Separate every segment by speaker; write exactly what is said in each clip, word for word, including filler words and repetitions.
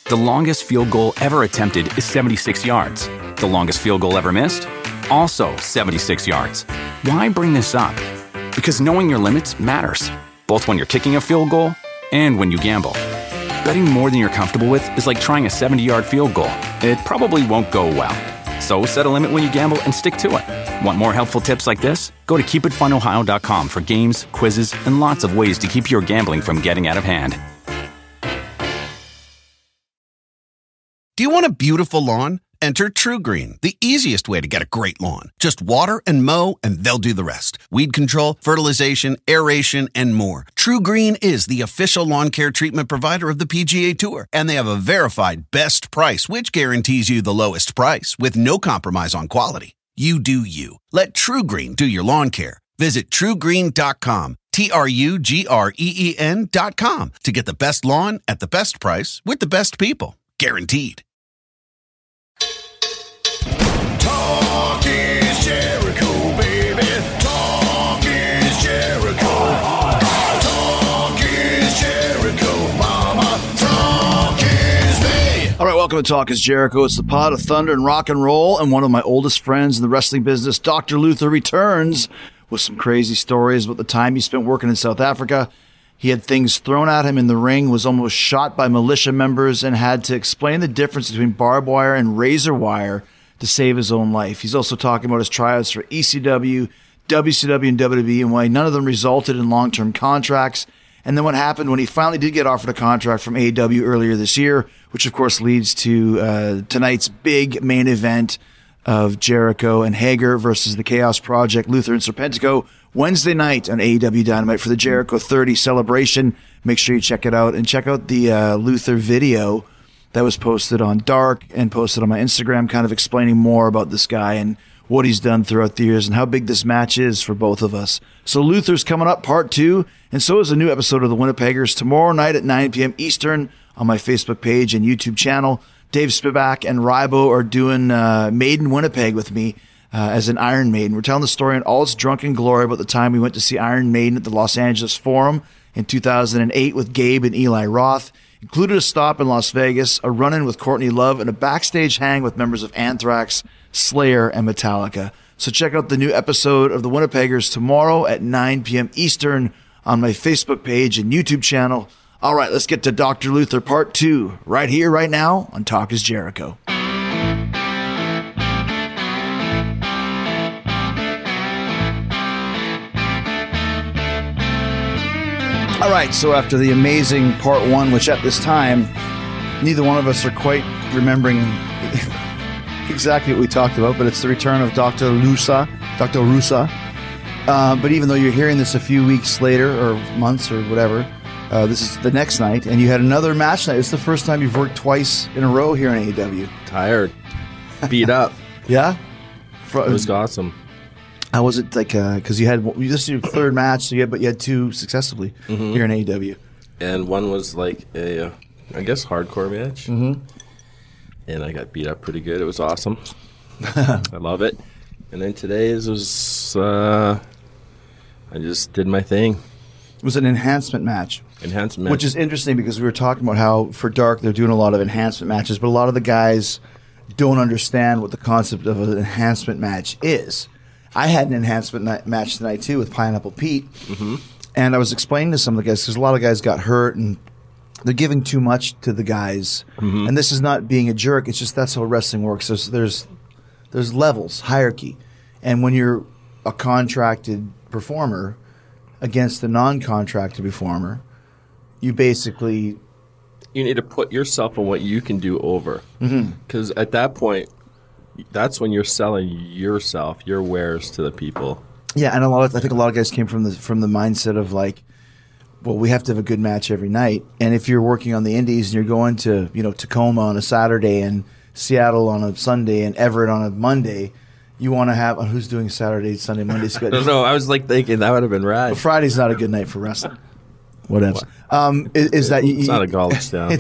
Speaker 1: The longest field goal ever attempted is seventy-six yards. The longest field goal ever missed? Also seventy-six yards. Why bring this up? Because knowing your limits matters, both when you're kicking a field goal and when you gamble. Betting more than you're comfortable with is like trying a seventy-yard field goal. It probably won't go well. So set a limit when you gamble and stick to it. Want more helpful tips like this? Go to keep it fun ohio dot com for games, quizzes, and lots of ways to keep your gambling from getting out of hand.
Speaker 2: Do you want a beautiful lawn? Enter TruGreen, the easiest way to get a great lawn. Just water and mow, and they'll do the rest. Weed control, fertilization, aeration, and more. TruGreen is the official lawn care treatment provider of the P G A Tour, and they have a verified best price, which guarantees you the lowest price with no compromise on quality. You do you. Let TruGreen do your lawn care. Visit True Green dot com, T R U G R E E N dot com, to get the best lawn at the best price with the best people. Guaranteed.
Speaker 3: Talk is Jericho, baby. Talk is Jericho. Talk is Jericho, mama. Talk is me.
Speaker 4: All right, welcome to Talk is Jericho. It's the pod of thunder and rock and roll, and one of my oldest friends in the wrestling business, Doctor Luther, returns with some crazy stories about the time he spent working in South Africa. He had things thrown at him in the ring, was almost shot by militia members, and had to explain the difference between barbed wire and razor wire to save his own life. He's also talking about his tryouts for E C W, W C W, and W W E, and why none of them resulted in long-term contracts. And then what happened when he finally did get offered a contract from A E W earlier this year, which of course leads to uh, tonight's big main event of Jericho and Hager versus the Chaos Project, Luther and Serpentico, Wednesday night on A E W Dynamite for the Jericho thirty celebration. Make sure you check it out, and check out the uh, Luther video that was posted on Dark and posted on my Instagram, kind of explaining more about this guy and what he's done throughout the years and how big this match is for both of us. So Luther's coming up, part two, and so is a new episode of The Winnipeggers tomorrow night at nine p.m. Eastern on my Facebook page and YouTube channel. Dave Spivak and Rybo are doing uh, Made in Winnipeg with me uh, as an Iron Maiden. We're telling the story in all its drunken glory about the time we went to see Iron Maiden at the Los Angeles Forum in two thousand eight with Gabe and Eli Roth. Included a stop in Las Vegas, a run-in with Courtney Love, and a backstage hang with members of Anthrax, Slayer, and Metallica. So check out the new episode of The Winnipeggers tomorrow at nine p.m. Eastern on my Facebook page and YouTube channel. All right, let's get to Doctor Luther Part two right here, right now on Talk is Jericho. All right, so after the amazing part one, which at this time, neither one of us are quite remembering exactly what we talked about, but it's the return of Doctor Rusa, Doctor Rusa. Uh, but even though you're hearing this a few weeks later, or months, or whatever, uh, this is the next night, and you had another match night. It's the first time you've worked twice in a row here in A E W.
Speaker 5: Tired. Beat up.
Speaker 4: Yeah?
Speaker 5: It was awesome.
Speaker 4: How was it like? Because uh, you had this is your third match, so you had, but you had two successively mm-hmm. here in A E W,
Speaker 5: and one was like a, uh, I guess, hardcore match,
Speaker 4: mm-hmm.
Speaker 5: and I got beat up pretty good. It was awesome. I love it. And then today's was uh, I just did my thing.
Speaker 4: It was an enhancement match.
Speaker 5: Enhancement match,
Speaker 4: which is interesting because we were talking about how for Dark they're doing a lot of enhancement matches, but a lot of the guys don't understand what the concept of an enhancement match is. I had an enhancement night, match tonight, too, with Pineapple Pete.
Speaker 5: Mm-hmm.
Speaker 4: And I was explaining to some of the guys, because a lot of guys got hurt, and they're giving too much to the guys.
Speaker 5: Mm-hmm.
Speaker 4: And this is not being a jerk. It's just that's how wrestling works. There's, there's, there's levels, hierarchy. And when you're a contracted performer against a non-contracted performer, you basically...
Speaker 5: You need to put yourself on what you can do over. Because
Speaker 4: mm-hmm.
Speaker 5: at that point... That's when you're selling yourself, your wares to the people.
Speaker 4: Yeah, and a lot of, I think a lot of guys came from the from the mindset of like, well, we have to have a good match every night. And if you're working on the indies and you're going to, you know, Tacoma on a Saturday and Seattle on a Sunday and Everett on a Monday, you want to have, oh, who's doing Saturday, Sunday, Monday?
Speaker 5: I don't know. I was like thinking that would have been rad.
Speaker 4: But Friday's not a good night for wrestling. Whatever. Um, is, is that you,
Speaker 5: it's not a college town.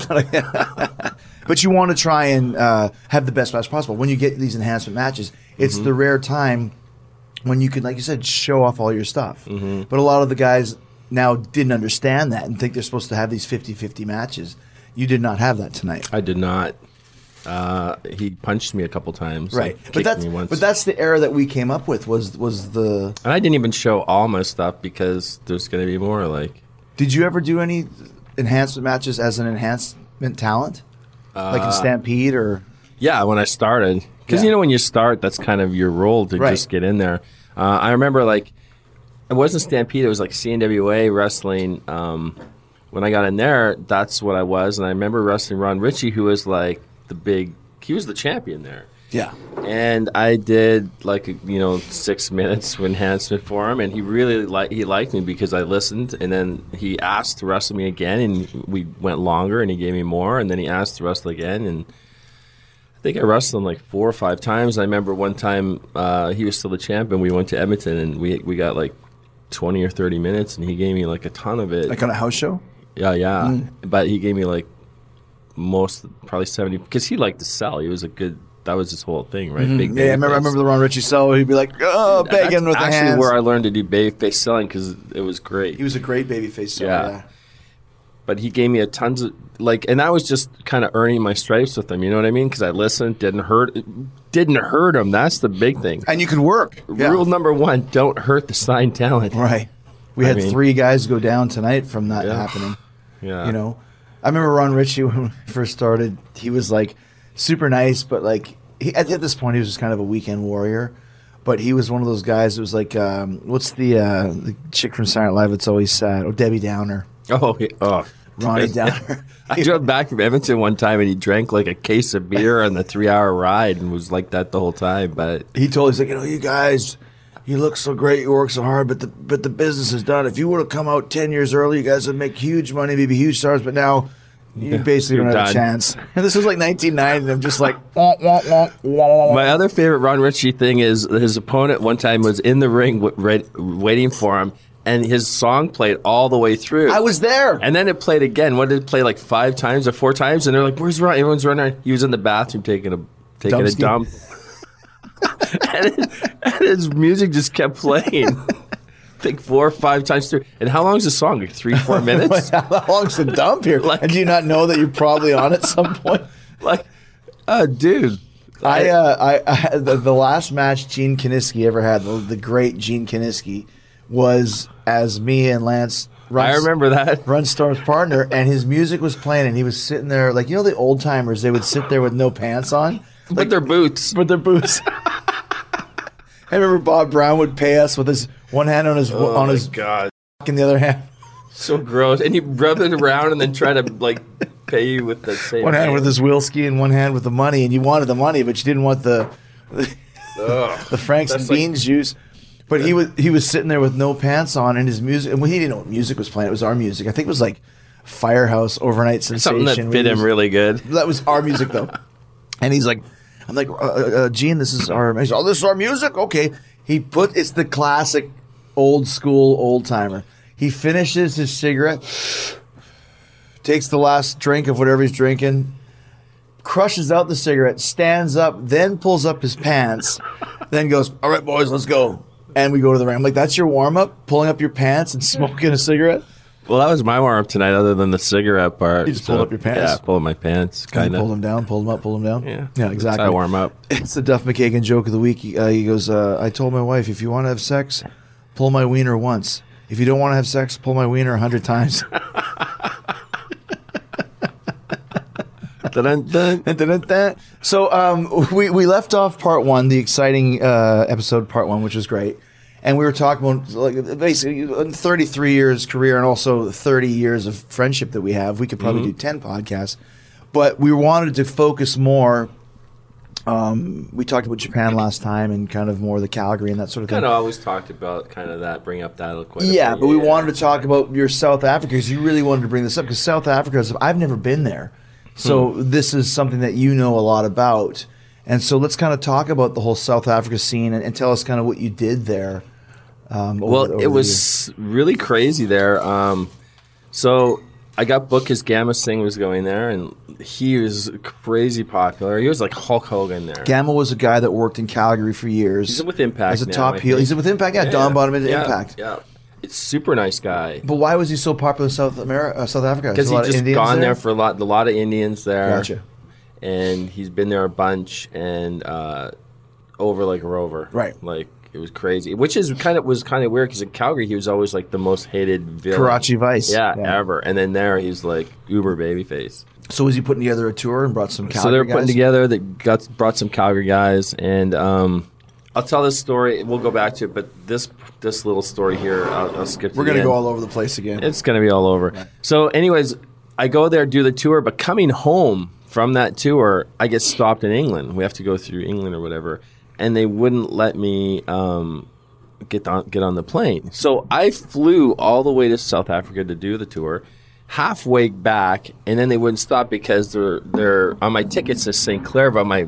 Speaker 4: But you want to try and uh, have the best match possible. When you get these enhancement matches, it's mm-hmm. the rare time when you can, like you said, show off all your stuff.
Speaker 5: Mm-hmm.
Speaker 4: But a lot of the guys now didn't understand that and think they're supposed to have these fifty-fifty matches. You did not have that tonight.
Speaker 5: I did not. Uh, he punched me a couple times.
Speaker 4: Right.
Speaker 5: Like,
Speaker 4: But
Speaker 5: kicked
Speaker 4: that's
Speaker 5: me once.
Speaker 4: but that's the era that we came up with was was the
Speaker 5: And I didn't even show all my stuff because there's going to be more. Like,
Speaker 4: Did you ever do any enhancement matches as an enhancement talent? like in Stampede or
Speaker 5: yeah, when I started, because
Speaker 4: Yeah.
Speaker 5: you know when you start, that's kind of your role to
Speaker 4: Right.
Speaker 5: just get in there. Uh, I remember like it wasn't Stampede; it was like C N W A wrestling. Um, when I got in there, that's what I was, and I remember wrestling Ron Ritchie, who was like the big. He was the champion there.
Speaker 4: yeah.
Speaker 5: And I did like you know six minutes of enhancement for him, and he really like he liked me because I listened. And then he asked to wrestle me again, and we went longer, and he gave me more. And then he asked to wrestle again, and I think I wrestled him like four or five times. I remember one time uh, he was still the champion. We went to Edmonton, and we we got like twenty or thirty minutes, and he gave me like a ton of it.
Speaker 4: Like on a house show?
Speaker 5: Yeah, yeah. But he gave me like most, probably seventy, because he liked to sell. He was a good. That was his whole thing, right? Big
Speaker 4: Yeah, I remember I remember the Ron Ritchie sell. He'd be like, oh, begging with the
Speaker 5: actually
Speaker 4: hands.
Speaker 5: where I learned to do babyface selling because it was great.
Speaker 4: He was a great babyface seller.
Speaker 5: Yeah.
Speaker 4: Yeah.
Speaker 5: But he gave me a tons of like, and I was just kind of earning my stripes with him. You know what I mean? Because I listened, didn't hurt, didn't hurt him. That's the big thing.
Speaker 4: And you could work. Yeah.
Speaker 5: Rule number one: don't hurt the signed talent.
Speaker 4: Right. We
Speaker 5: I
Speaker 4: had
Speaker 5: mean-
Speaker 4: three guys go down tonight from that
Speaker 5: Yeah.
Speaker 4: happening.
Speaker 5: Yeah.
Speaker 4: You know, I remember Ron Ritchie when we first started. He was like super nice, but like he, at, at this point, he was just kind of a weekend warrior. But he was one of those guys. That was like, um, what's the uh, the chick from Saturday Night Live? It's always sad. Oh, Debbie Downer,
Speaker 5: Oh, he, oh.
Speaker 4: Ronnie Downer.
Speaker 5: I drove back from Edmonton one time and he drank like a case of beer on the three-hour ride and was like that the whole time. But
Speaker 4: He told us like, you know, you guys, you look so great, you work so hard, but the but the business is done. If you would have come out ten years early, you guys would make huge money, maybe huge stars. But now you basically
Speaker 5: You're
Speaker 4: don't have
Speaker 5: done.
Speaker 4: a chance. And this was like nineteen ninety, and I'm just like, wah, wah, wah, wah, wah.
Speaker 5: my other favorite Ron Ritchie thing is his opponent one time was in the ring w- read, waiting for him, and his song played all the way through.
Speaker 4: I was there.
Speaker 5: And then it played again. What did it play like five times or four times? And they're like, "Where's Ron?" Everyone's running. He was in the bathroom taking a taking a
Speaker 4: Dumpski.
Speaker 5: dump. and, it, and his music just kept playing. I think four or five times through. And how long is the song? Like three, four minutes?
Speaker 4: How long's the dump here?
Speaker 5: Like-
Speaker 4: and do you not know that you're probably on at some point?
Speaker 5: like, uh, dude.
Speaker 4: I, uh, I, I the, the last match Gene Kiniski ever had, the, the great Gene Kiniski, was as me and Lance. Runs,
Speaker 5: I remember that.
Speaker 4: Runstorm's partner, and his music was playing, and he was sitting there like, you know, the old timers. They would sit there with no pants on,
Speaker 5: But their boots.
Speaker 4: with their boots. I remember Bob Brown would pay us with his one hand on his
Speaker 5: Oh
Speaker 4: on
Speaker 5: my
Speaker 4: his
Speaker 5: God.
Speaker 4: and the other hand
Speaker 5: So gross. And he rubbed it around and then try to like pay you with the same
Speaker 4: one hand with his wheelski and one hand with the money, and you wanted the money, but you didn't want the
Speaker 5: Ugh.
Speaker 4: the Franks and
Speaker 5: That's like-
Speaker 4: beans juice. But he was he was sitting there with no pants on, and his music. And well, he didn't know what music was playing. It was our music. I think it was like Firehouse, Overnight Sensation.
Speaker 5: Something that
Speaker 4: We
Speaker 5: fit him
Speaker 4: was-
Speaker 5: really good.
Speaker 4: That was our music though. And he's like, I'm like, uh, uh, Gene, this is our. He's, oh, this is our music. Okay. He put it's the classic, old school old timer. He finishes his cigarette, takes the last drink of whatever he's drinking, crushes out the cigarette, stands up, then pulls up his pants, then goes, "All right, boys, let's go." And we go to the ring. I'm like, "That's your warm up? Pulling up your pants and smoking a cigarette?"
Speaker 5: Well, that was my warm up tonight, other than the cigarette part.
Speaker 4: You just pulled up your pants?
Speaker 5: Yeah, pulled my pants,
Speaker 4: Kind
Speaker 5: kind
Speaker 4: of
Speaker 5: of.
Speaker 4: pulled him down, pulled him up, pulled him down.
Speaker 5: Yeah,
Speaker 4: yeah,
Speaker 5: That's
Speaker 4: exactly.
Speaker 5: how I warm up.
Speaker 4: It's the Duff McKagan joke of the week. He, uh, he goes, uh, I told my wife, if you want to have sex, pull my wiener once. If you don't want to have sex, pull my wiener a hundred times.
Speaker 5: Dun, dun.
Speaker 4: Dun, dun, dun, dun. So um, we, we left off part one, the exciting uh, episode part one, which was great. And we were talking about like basically thirty-three years career and also thirty years of friendship that we have. We could probably do ten podcasts. But we wanted to focus more. Um, we talked about Japan last time and kind of more the Calgary and that sort of thing.
Speaker 5: Kind of always talked about kind of that, bring up that quite a
Speaker 4: Yeah,
Speaker 5: bit.
Speaker 4: but we wanted to talk about your South Africa because you really wanted to bring this up because South Africa, is, I've never been there. So
Speaker 5: Hmm.
Speaker 4: this is something that you know a lot about. And so let's kind of talk about the whole South Africa scene and, and tell us kind of what you did there. Um, over,
Speaker 5: Well,
Speaker 4: over
Speaker 5: it
Speaker 4: the
Speaker 5: was really crazy there. Um, so I got booked because Gamma Singh was going there, and he was crazy popular. He was like Hulk Hogan there.
Speaker 4: years. Gamma was a guy that worked in Calgary for years.
Speaker 5: He's with Impact
Speaker 4: As a
Speaker 5: now,
Speaker 4: top
Speaker 5: I
Speaker 4: heel.
Speaker 5: think.
Speaker 4: He's with Impact, yeah.
Speaker 5: Yeah,
Speaker 4: Don
Speaker 5: yeah.
Speaker 4: Bottom into
Speaker 5: Yeah,
Speaker 4: Impact.
Speaker 5: Yeah. It's super nice guy.
Speaker 4: But why was he so popular in South America, uh, South Africa?
Speaker 5: Because
Speaker 4: There's a
Speaker 5: he's
Speaker 4: lot of
Speaker 5: just
Speaker 4: Indians
Speaker 5: gone there?
Speaker 4: there
Speaker 5: for a lot, a lot of Indians there.
Speaker 4: Gotcha.
Speaker 5: And he's been there a bunch and uh, over like a rover.
Speaker 4: Right.
Speaker 5: Like it was crazy, which is kind of was kind of weird because in Calgary he was always like the most hated villain.
Speaker 4: Karachi Vice.
Speaker 5: Yeah,
Speaker 4: Yeah.
Speaker 5: ever. And then there he's like uber babyface.
Speaker 4: So was he putting together a tour and brought some Calgary
Speaker 5: So they're
Speaker 4: guys?
Speaker 5: putting together. They got brought some Calgary guys, and um, I'll tell this story. We'll go back to it, but this this little story here, I'll, I'll skip. To
Speaker 4: We're
Speaker 5: the
Speaker 4: gonna
Speaker 5: end.
Speaker 4: go all over the place again.
Speaker 5: It's going to be all over. So, anyways, I go there, do the tour, but coming home from that tour, I get stopped in England. We have to go through England or whatever, and they wouldn't let me um, get on get on the plane. So I flew all the way to South Africa to do the tour. Halfway back, and then they wouldn't stop because they're they're on my ticket says Saint Clair, but my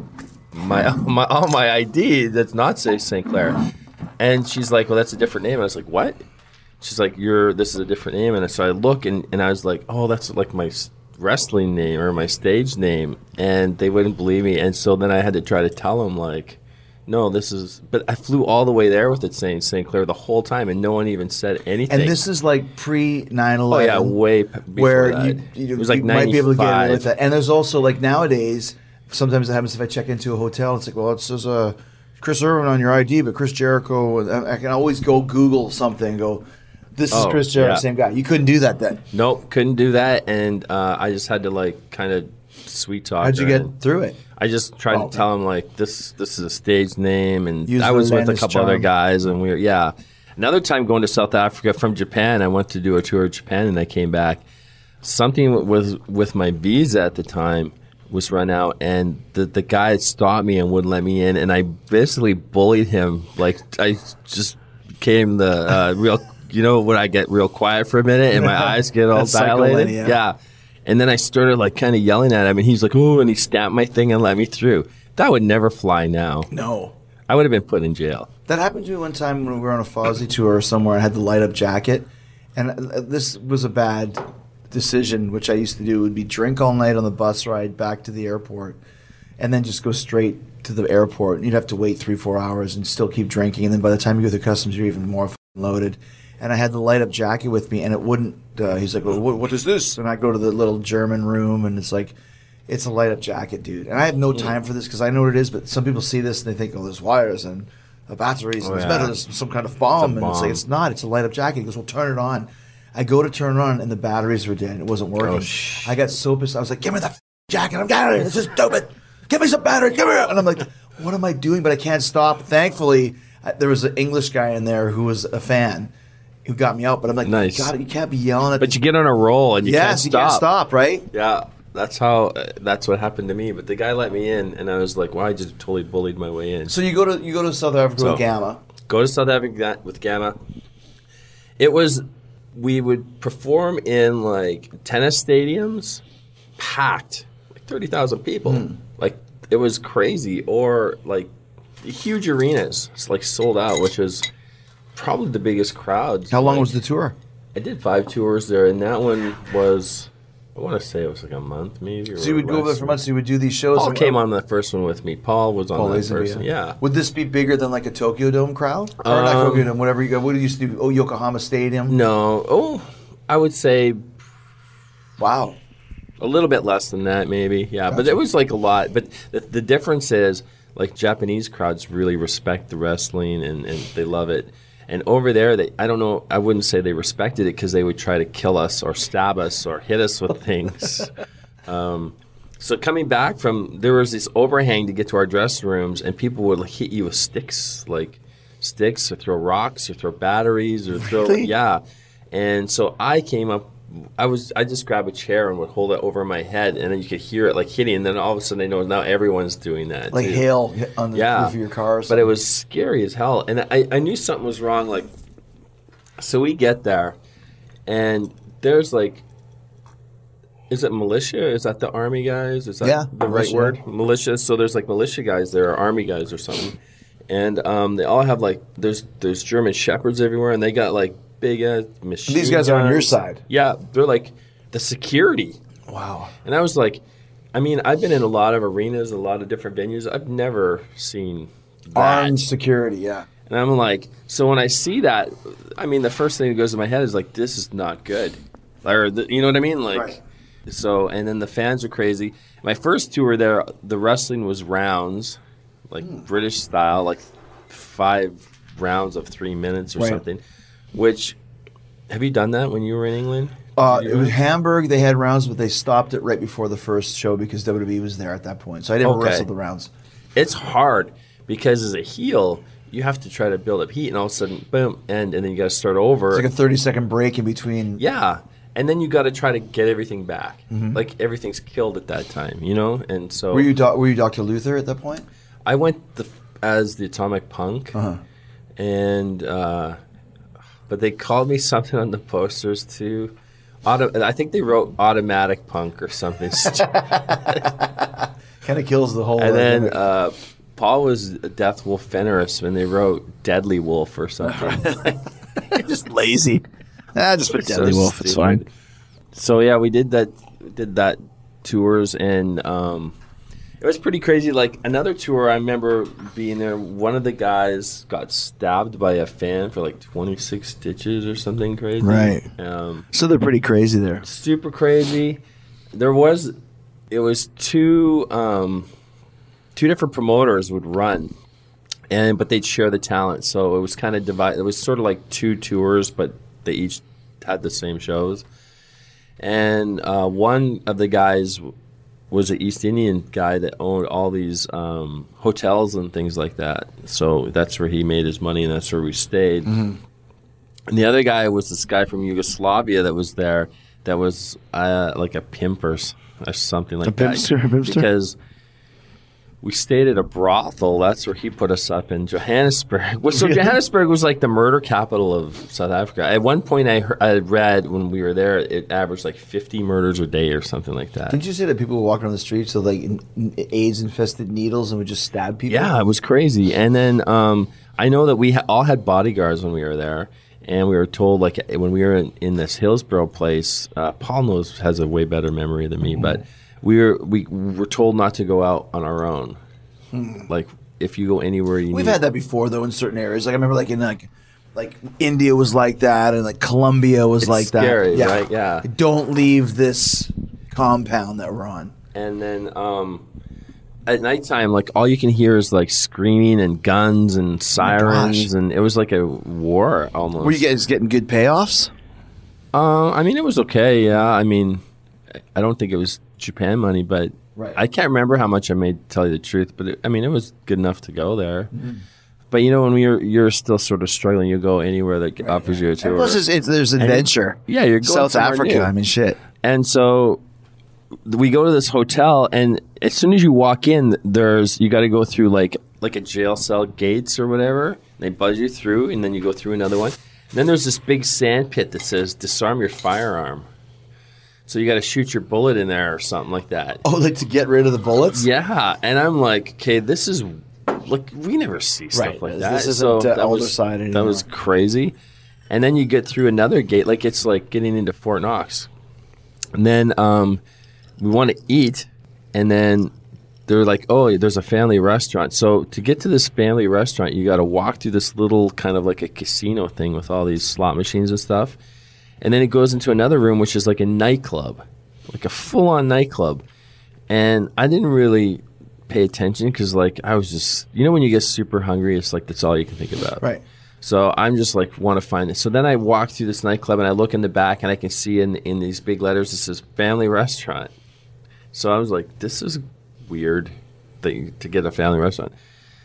Speaker 5: my my on my I D that's not say Saint Clair. And she's like, "Well, that's a different name." I was like, "What?" She's like, "You're this is a different name." And so I look, and, and I was like, "Oh, that's like my s- wrestling name or my stage name." And they wouldn't believe me, and so then I had to try to tell them like, "No, this is." But I flew all the way there with it saying Saint Clair the whole time, and no one even said anything.
Speaker 4: And this is like pre nine
Speaker 5: oh
Speaker 4: eleven.
Speaker 5: yeah, way p- before
Speaker 4: where
Speaker 5: that.
Speaker 4: you, you,
Speaker 5: it was like
Speaker 4: you might be able to get away
Speaker 5: ninety-five.
Speaker 4: with that. And there's also like nowadays, sometimes it happens if I check into a hotel, it's like, well, it says uh, Chris Irvin on your I D, but Chris Jericho. and I, I can always go Google something, and go, this is
Speaker 5: Oh,
Speaker 4: Chris Jericho,
Speaker 5: yeah.
Speaker 4: same guy. You couldn't do that then.
Speaker 5: Nope, couldn't do that, and uh, I just had to like kind of sweet talk.
Speaker 4: How'd you
Speaker 5: her,
Speaker 4: get
Speaker 5: and
Speaker 4: through it?
Speaker 5: I just tried
Speaker 4: Oh,
Speaker 5: to tell him like this. This is a stage name, and
Speaker 4: Use
Speaker 5: I
Speaker 4: the
Speaker 5: was with a
Speaker 4: Landis
Speaker 5: couple other
Speaker 4: charm.
Speaker 5: guys, and we were yeah. Another time going to South Africa from Japan, I went to do a tour of Japan, and I came back. Something was with my visa at the time was run out, and the the guy stopped me and wouldn't let me in, and I basically bullied him. Like I just became the uh, real, you know, when I get real quiet for a minute and my eyes get all
Speaker 4: That's
Speaker 5: dilated.
Speaker 4: psycholennia.
Speaker 5: Yeah. And then I started like kind of yelling at him, and he's like, "Oh!" and he stamped my thing and let me through. That would never fly now.
Speaker 4: No.
Speaker 5: I would have been put in jail.
Speaker 4: That happened to me one time when we were on a Fozzy tour somewhere. I had the light up jacket, and uh, this was a bad decision. Which I used to do would be drink all night on the bus ride back to the airport, and then just go straight to the airport. You'd have to wait three, four hours and still keep drinking, and then by the time you go through customs, you're even more f***ing loaded. And I had the light up jacket with me, and it wouldn't. Uh, he's like, "Well, what, what is this?" And I go to the little German room, and it's like, it's a light up jacket, dude. And I have no time for this because I know what it is. But some people see this and they think, "Oh, there's wires and uh, batteries and
Speaker 5: Oh,
Speaker 4: there's
Speaker 5: yeah.
Speaker 4: metal, there's some kind of bomb."
Speaker 5: It's a
Speaker 4: And it's like,
Speaker 5: bomb.
Speaker 4: it's not. It's a light up jacket. He goes, "Well, turn it on." I go to turn it on, and the batteries were dead. It wasn't working.
Speaker 5: Oh, sh-
Speaker 4: I got so pissed. I was like, "Give me the f- jacket! I'm out of here. This is stupid. Give me some batteries. Give me." And I'm like, "What am I doing?" But I can't stop. Thankfully, I, there was an English guy in there who was a fan. Who got me out, but I'm like,
Speaker 5: Nice.
Speaker 4: God, you can't be yelling at.
Speaker 5: But you get on a roll and you
Speaker 4: yes,
Speaker 5: can't stop.
Speaker 4: you can't stop, right?
Speaker 5: Yeah, that's how. Uh, that's what happened to me. But the guy let me in, and I was like, "Well, I just totally bullied my way in."
Speaker 4: So you go to you go to South Africa
Speaker 5: So-
Speaker 4: with Gamma.
Speaker 5: Go to South Africa with Gamma. It was we would perform in like tennis stadiums, packed, like thirty thousand people.
Speaker 4: Hmm.
Speaker 5: Like it was crazy, or like huge arenas, it's like sold out, which was probably the biggest crowds.
Speaker 4: How long
Speaker 5: Like,
Speaker 4: was the tour?
Speaker 5: I did five tours there, and that one was, I want to say it was like a month maybe. Or
Speaker 4: So you would go over there
Speaker 5: less.
Speaker 4: for months. So you would do these shows.
Speaker 5: Paul
Speaker 4: and-
Speaker 5: came on the first one with me. Paul was on
Speaker 4: Paul
Speaker 5: that
Speaker 4: Lazenby,
Speaker 5: first one. Yeah.
Speaker 4: Would this be bigger than like a Tokyo Dome crowd, or not
Speaker 5: Um,
Speaker 4: Tokyo Dome? Whatever you got. What did you used to do? Oh, Yokohama Stadium.
Speaker 5: No. Oh, I would say
Speaker 4: Wow.
Speaker 5: a little bit less than that, maybe. Yeah, but it was like a lot. But the, the difference is, like, Japanese crowds really respect the wrestling and, and they love it. And over there, they I don't know, I wouldn't say they respected it because they would try to kill us or stab us or hit us with things. um, so coming back from, there was this overhang to get to our dressing rooms, and people would like, hit you with sticks, like sticks, or throw rocks, or throw batteries, or throw,
Speaker 4: Really?
Speaker 5: yeah. And so I came up, I was, I just grab a chair and would hold it over my head, and then you could hear it like hitting, and then all of a sudden I know now everyone's doing that.
Speaker 4: Like
Speaker 5: too.
Speaker 4: hail hit on the
Speaker 5: Yeah,
Speaker 4: roof of your car. or
Speaker 5: but it
Speaker 4: something.
Speaker 5: was scary as hell, and I, I knew something was wrong. Like, so we get there, and there's like, is it militia? Is that the army guys? Is that
Speaker 4: Yeah,
Speaker 5: the
Speaker 4: militia.
Speaker 5: right word? Militia. So there's like militia guys there, or army guys or something, and um, they all have like there's there's German shepherds everywhere, and they got like big ass machine
Speaker 4: These guys are on your
Speaker 5: guns.
Speaker 4: side.
Speaker 5: Yeah, they're like the security.
Speaker 4: Wow.
Speaker 5: And I was like, I mean, I've been in a lot of arenas, a lot of different venues. I've never seen that.
Speaker 4: Armed security. Yeah.
Speaker 5: And I'm like, so when I see that, I mean, the first thing that goes to my head is like, this is not good. Or, the, you know what I mean? Like,
Speaker 4: Right.
Speaker 5: So, and then the fans are crazy. My first tour there, the wrestling was rounds, like
Speaker 4: Mm.
Speaker 5: British style, like five rounds of three minutes or
Speaker 4: Right.
Speaker 5: something. Which, have you done that when you were in England?
Speaker 4: Uh,
Speaker 5: Did you
Speaker 4: it was
Speaker 5: ever-
Speaker 4: Hamburg. They had rounds, but they stopped it right before the first show because W W E was there at that point. So I never
Speaker 5: Okay.
Speaker 4: wrestled the rounds.
Speaker 5: It's hard because as a heel, you have to try to build up heat, and all of a sudden, boom, end, and then you got to start over.
Speaker 4: It's like a thirty second break in between.
Speaker 5: Yeah. And then you got to try to get everything back.
Speaker 4: Mm-hmm.
Speaker 5: Like everything's killed at that time, you know? And so
Speaker 4: Were you doc- were you Doctor Luther at that point?
Speaker 5: I went the, as the Atomic Punk.
Speaker 4: Uh-huh.
Speaker 5: And, uh, but they called me something on the posters too. Auto, I think they wrote Automatic Punk or something.
Speaker 4: Kind of kills the whole.
Speaker 5: And
Speaker 4: uh,
Speaker 5: then
Speaker 4: gimmick.
Speaker 5: uh, Paul was Death Wolf Fenris when they wrote Deadly Wolf or something.
Speaker 4: just lazy. Ah, just put
Speaker 5: So
Speaker 4: Deadly Wolf. It's
Speaker 5: stupid.
Speaker 4: fine.
Speaker 5: So yeah, we did that. Did that tours, and um, it was pretty crazy. Like another tour, I remember being there. One of the guys got stabbed by a fan for like twenty-six stitches or something crazy.
Speaker 4: Right.
Speaker 5: Um,
Speaker 4: So they're pretty crazy there.
Speaker 5: super crazy. There was, it was two, um, two different promoters would run, and but they'd share the talent. So it was kind of divided. It was sort of like two tours, but they each had the same shows. And uh, one of the guys w- was an East Indian guy that owned all these um, hotels and things like that. So that's where he made his money, and that's where we stayed. And the other guy was this guy from Yugoslavia that was there that was uh, like a pimp or, s- or something like
Speaker 4: A
Speaker 5: that.
Speaker 4: pimpster, a pimpster?
Speaker 5: Because we stayed at a brothel. That's where he put us up in Johannesburg. Well, so Johannesburg was like the murder capital of South Africa. At one point, I, heard, I read when we were there, it averaged like fifty murders a day or something like that.
Speaker 4: Didn't you say that people were walking on the streets with like AIDS infested needles and would just stab people?
Speaker 5: Yeah, it was crazy. And then um, I know that we ha- all had bodyguards when we were there. And we were told, like, when we were in, in this Hillsborough place, uh, Paul knows has a way better memory than me, but we were we were told not to go out on our own. Like, if you go anywhere, you
Speaker 4: We've
Speaker 5: need,
Speaker 4: had that before though in certain areas. Like I remember like in like like India was like that and like Colombia was
Speaker 5: It's
Speaker 4: like
Speaker 5: scary,
Speaker 4: that.
Speaker 5: right? Yeah.
Speaker 4: Don't leave this compound that we're on.
Speaker 5: And then um, at nighttime, like all you can hear is like screaming and guns and sirens, and it was like a war almost.
Speaker 4: Were you guys getting good payoffs?
Speaker 5: Uh, I mean, it was okay. Yeah, I mean, I don't think it was Japan money, but
Speaker 4: Right.
Speaker 5: I can't remember how much I made. To tell you the truth, but it, I mean, it was good enough to go there.
Speaker 4: Mm-hmm.
Speaker 5: But you know, when you're you're still sort of struggling, you go anywhere that offers you a tour.
Speaker 4: Plus, it's, it's, there's adventure.
Speaker 5: Yeah, you're going
Speaker 4: South
Speaker 5: somewhere
Speaker 4: Africa.
Speaker 5: new.
Speaker 4: I mean, shit.
Speaker 5: And so we go to this hotel, and as soon as you walk in, there's you got to go through like like a jail cell gates or whatever. They buzz you through, and then you go through another one. And then there's this big sand pit that says "disarm your firearm." So you got to shoot your bullet in there or something like that.
Speaker 4: Oh, like to get rid of the bullets?
Speaker 5: Yeah, and I'm like, okay, this is look, we never see stuff
Speaker 4: Right.
Speaker 5: like
Speaker 4: This-
Speaker 5: that.
Speaker 4: this isn't,
Speaker 5: so
Speaker 4: uh,
Speaker 5: that
Speaker 4: older
Speaker 5: was
Speaker 4: side
Speaker 5: that
Speaker 4: anymore.
Speaker 5: was crazy. And then you get through another gate, like it's like getting into Fort Knox. And then um, we want to eat, and then they're like, oh, there's a family restaurant. So to get to this family restaurant, you got to walk through this little kind of like a casino thing with all these slot machines and stuff. And then it goes into another room, which is like a nightclub, like a full-on nightclub. And I didn't really pay attention because, like, I was just, you know, when you get super hungry, it's like that's all you can think about.
Speaker 4: Right.
Speaker 5: So I'm just like, want to find it. So then I walk through this nightclub and I look in the back and I can see in in these big letters it says family restaurant. So I was like, this is weird thing to get a family restaurant.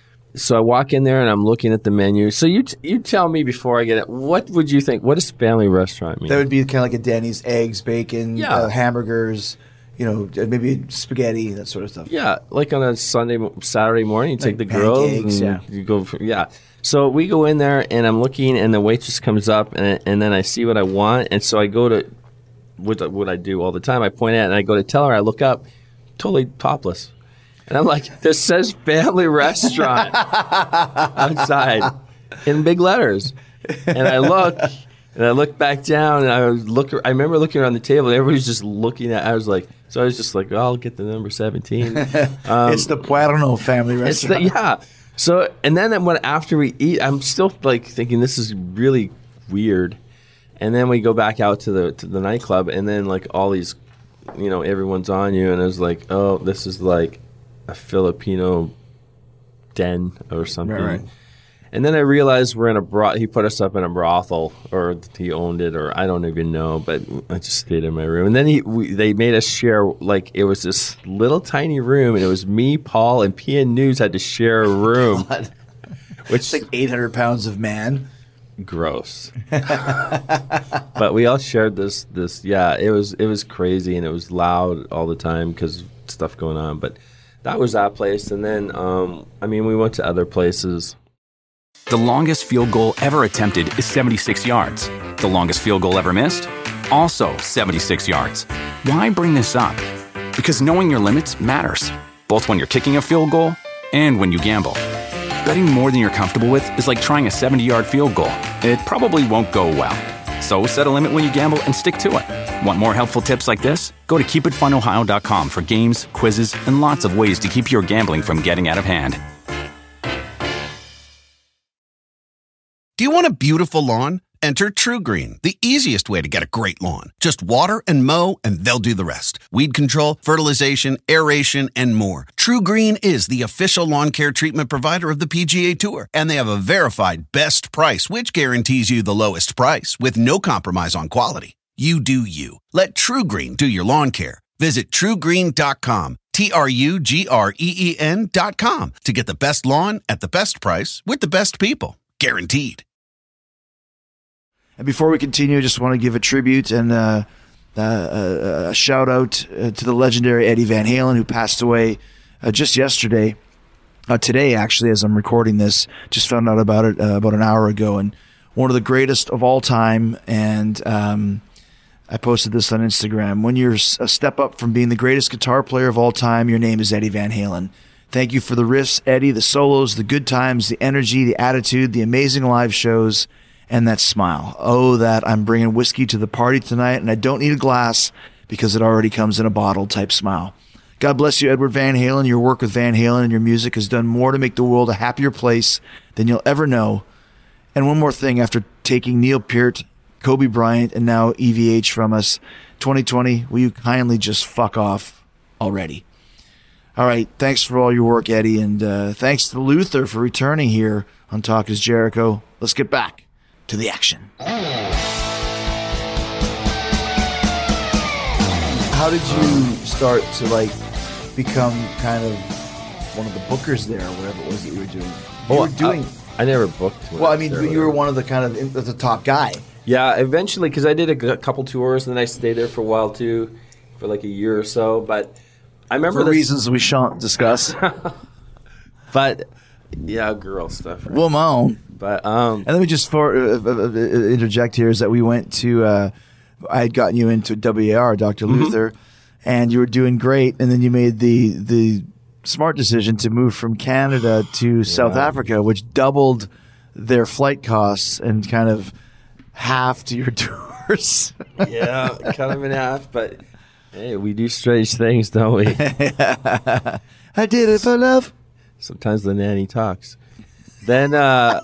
Speaker 5: So I walk in there and I'm looking at the menu. So you t- you tell me before I get it, what would you think? What does family restaurant mean?
Speaker 4: That would be kind of like a Denny's, eggs, bacon,
Speaker 5: Yeah.
Speaker 4: uh, hamburgers, you know, uh, maybe spaghetti, that sort of stuff.
Speaker 5: Yeah, like on a Sunday, mo- Saturday morning, you take the
Speaker 4: Like
Speaker 5: girls
Speaker 4: pancakes,
Speaker 5: and
Speaker 4: yeah.
Speaker 5: you go. For, yeah. So we go in there and I'm looking, and the waitress comes up, and and then I see what I want, and so I go to what what I do all the time. I point at it and I go to tell her. I look up, totally topless, and I'm like, "This says family restaurant outside in big letters," and I look. And I look back down, and I was look. I remember looking around the table, and everybody's just looking at. I was like, so I was just like, oh, I'll get the number seventeen. Um,
Speaker 4: It's the Puerno family
Speaker 5: it's the,
Speaker 4: restaurant.
Speaker 5: yeah. So, and then when after we eat, I'm still like thinking this is really weird. And then we go back out to the to the nightclub, and then like all these, you know, everyone's on you, and it's like, oh, this is like a Filipino den or something.
Speaker 4: Right, right.
Speaker 5: And then I realized we're in a bro- he put us up in a brothel, or he owned it, or I don't even know, but I just stayed in my room. And then he we, they made us share, like, it was this little tiny room, and it was me, Paul, and P N News had to share a room.
Speaker 4: God.
Speaker 5: Which
Speaker 4: It's like eight hundred pounds of man.
Speaker 5: Gross. But we all shared this, this, yeah, it was it was crazy, and it was loud all the time because stuff going on. But that was that place. And then, um, I mean, we went to other places.
Speaker 1: The longest field goal ever attempted is seventy-six yards. The longest field goal ever missed? Also seventy-six yards. Why bring this up? Because knowing your limits matters, both when you're kicking a field goal and when you gamble. Betting more than you're comfortable with is like trying a seventy-yard field goal. It probably won't go well. So set a limit when you gamble and stick to it. Want more helpful tips like this? Go to keep it fun ohio dot com for games, quizzes, and lots of ways to keep your gambling from getting out of hand.
Speaker 2: Do you want a beautiful lawn? Enter TruGreen, the easiest way to get a great lawn. Just water and mow, and they'll do the rest. Weed control, fertilization, aeration, and more. TruGreen is the official lawn care treatment provider of the P G A Tour, and they have a verified best price, which guarantees you the lowest price with no compromise on quality. You do you. Let TruGreen do your lawn care. Visit true green dot com, T R U G R E E N dot com, to get the best lawn at the best price with the best people. Guaranteed.
Speaker 4: And before we continue, I just want to give a tribute and uh, uh, uh, a shout out uh, to the legendary Eddie Van Halen, who passed away uh, just yesterday. Uh, today, actually, as I'm recording this, just found out about it uh, about an hour ago. And one of the greatest of all time. And um, I posted this on Instagram. When you're a step up from being the greatest guitar player of all time, your name is Eddie Van Halen. Thank you for the riffs, Eddie, the solos, the good times, the energy, the attitude, the amazing live shows, and that smile. Oh, that I'm bringing whiskey to the party tonight, and I don't need a glass because it already comes in a bottle type smile. God bless you, Edward Van Halen. Your work with Van Halen and your music has done more to make the world a happier place than you'll ever know. And one more thing, after taking Neil Peart, Kobe Bryant, and now E V H from us, twenty twenty, will you kindly just fuck off already? All right, thanks for all your work, Eddie, and uh, thanks to Luther for returning here on Talk is Jericho. Let's get back to the action. How did you start to like become kind of one of the bookers there, or whatever it was that you were doing? You
Speaker 5: Oh,
Speaker 4: were doing.
Speaker 5: I, I never booked.
Speaker 4: well, I mean, you were one of the kind of in, the top guy.
Speaker 5: Yeah, eventually, because I did a, g- couple tours, and then I stayed there for a while too, for like a year or so. But I remember
Speaker 4: For
Speaker 5: this,
Speaker 4: reasons we shan't discuss.
Speaker 5: But yeah, girl stuff. Right?
Speaker 4: Well, my own.
Speaker 5: But um,
Speaker 4: And let me just for, uh, uh, uh, interject here is that we went to, uh, I had gotten you into W A R, Doctor
Speaker 5: Mm-hmm.
Speaker 4: Luther, and you were doing great. And then you made the the smart decision to move from Canada to South Africa, which doubled their flight costs and kind of halved your tours.
Speaker 5: yeah, cut them in half. But hey, we do strange things, don't we?
Speaker 4: I did it for love.
Speaker 5: Sometimes the nanny talks. Then, uh,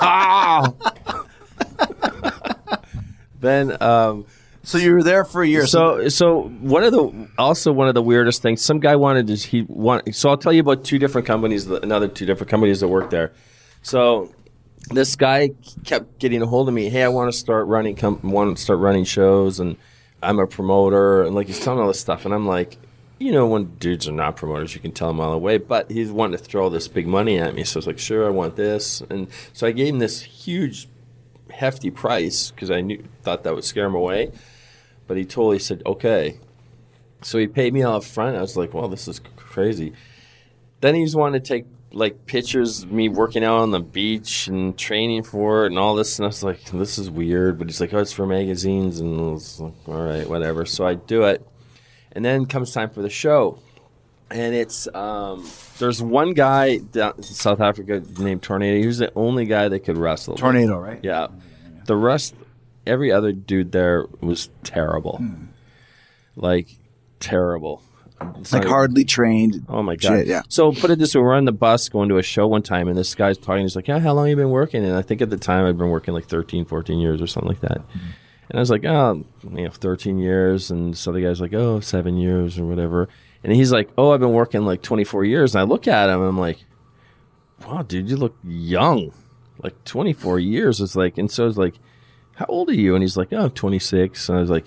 Speaker 5: then, um,
Speaker 4: So you were there for a year.
Speaker 5: so, so one of the, also one of the weirdest things, some guy wanted to, he want, so I'll tell you about two different companies, another two different companies that work there. So this guy kept getting a hold of me. Hey, I want to start running, com- want to start running shows, and I'm a promoter, and like he's telling me all this stuff, and I'm like, you know, when dudes are not promoters, you can tell them all the way. But he's wanting to throw this big money at me. So I was like, sure, I want this. And so I gave him this huge, hefty price because I knew thought that would scare him away. But he totally said, okay. So he paid me all up front. I was like, well, this is crazy. Then he just wanted to take, like, pictures of me working out on the beach and training for it and all this. And I was like, this is weird. But he's like, oh, it's for magazines. And I was like, all right, whatever. So I do it. And then comes time for the show. And it's, um, there's one guy down in South Africa named Tornado. He was the only guy that could wrestle.
Speaker 4: Tornado, right?
Speaker 5: Yeah. The rest, every other dude there was terrible. Like, terrible.
Speaker 4: Like hardly trained.
Speaker 5: Oh my god!
Speaker 4: Shit, yeah.
Speaker 5: So put it this way: we're on the bus going to a show one time, and this guy's talking. He's like, "Yeah, how long have you been working?" And I think at the time I'd been working like thirteen, fourteen years or something like that. Mm-hmm. And I was like, "Oh, you know, thirteen years." And so the guy's like, "Oh, seven years or whatever." And he's like, "Oh, I've been working like twenty-four years." And I look at him, and I'm like, "Wow, dude, you look young. Like twenty-four years." It's like, and so I was like, "How old are you?" And he's like, "Oh, I'm twenty-six." And I was like,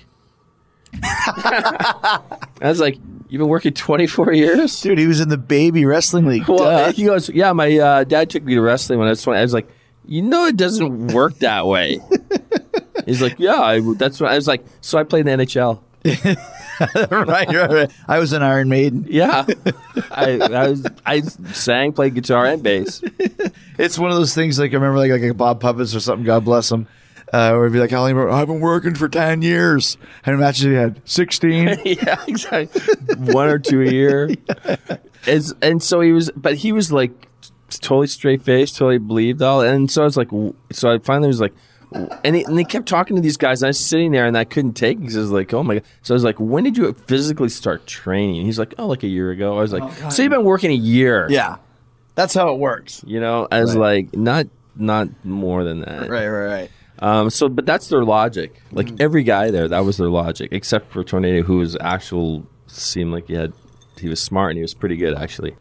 Speaker 5: I was like, "You've been working twenty-four years?"
Speaker 4: Dude, he was in the baby wrestling league.
Speaker 5: Well,
Speaker 4: Duh.
Speaker 5: he goes, "Yeah, my uh, dad took me to wrestling when I was twenty." I was like, "You know, it doesn't work that way." He's like, "Yeah, I, that's what I was like." So I played in the N H L.
Speaker 4: right, right, right. I was an Iron Maiden.
Speaker 5: Yeah, I, I was. I sang, played guitar and bass.
Speaker 4: It's one of those things. Like I remember, like like Bob Puppets or something. God bless him. Uh, where it'd be like, "How long? I've been working for ten years." And imagine he had sixteen.
Speaker 5: Yeah, exactly. One or two a year. Yeah. It's, and so he was, but he was like totally straight faced, totally believed all. And so I was like, so I finally was like, and, he, and they kept talking to these guys. And I was sitting there and I couldn't take it because I was like, oh my God. So I was like, when did you physically start training? He's like, oh, like a year ago. I was like, oh, so you've been working a year.
Speaker 4: Yeah. That's how it works.
Speaker 5: You know, I was right. like, not not more than that.
Speaker 4: Right, right, right.
Speaker 5: Um, so, but that's their logic. Like mm. every guy there, that was their logic, except for Tornado, who was actual, seemed like he had, he was smart and he was pretty good actually.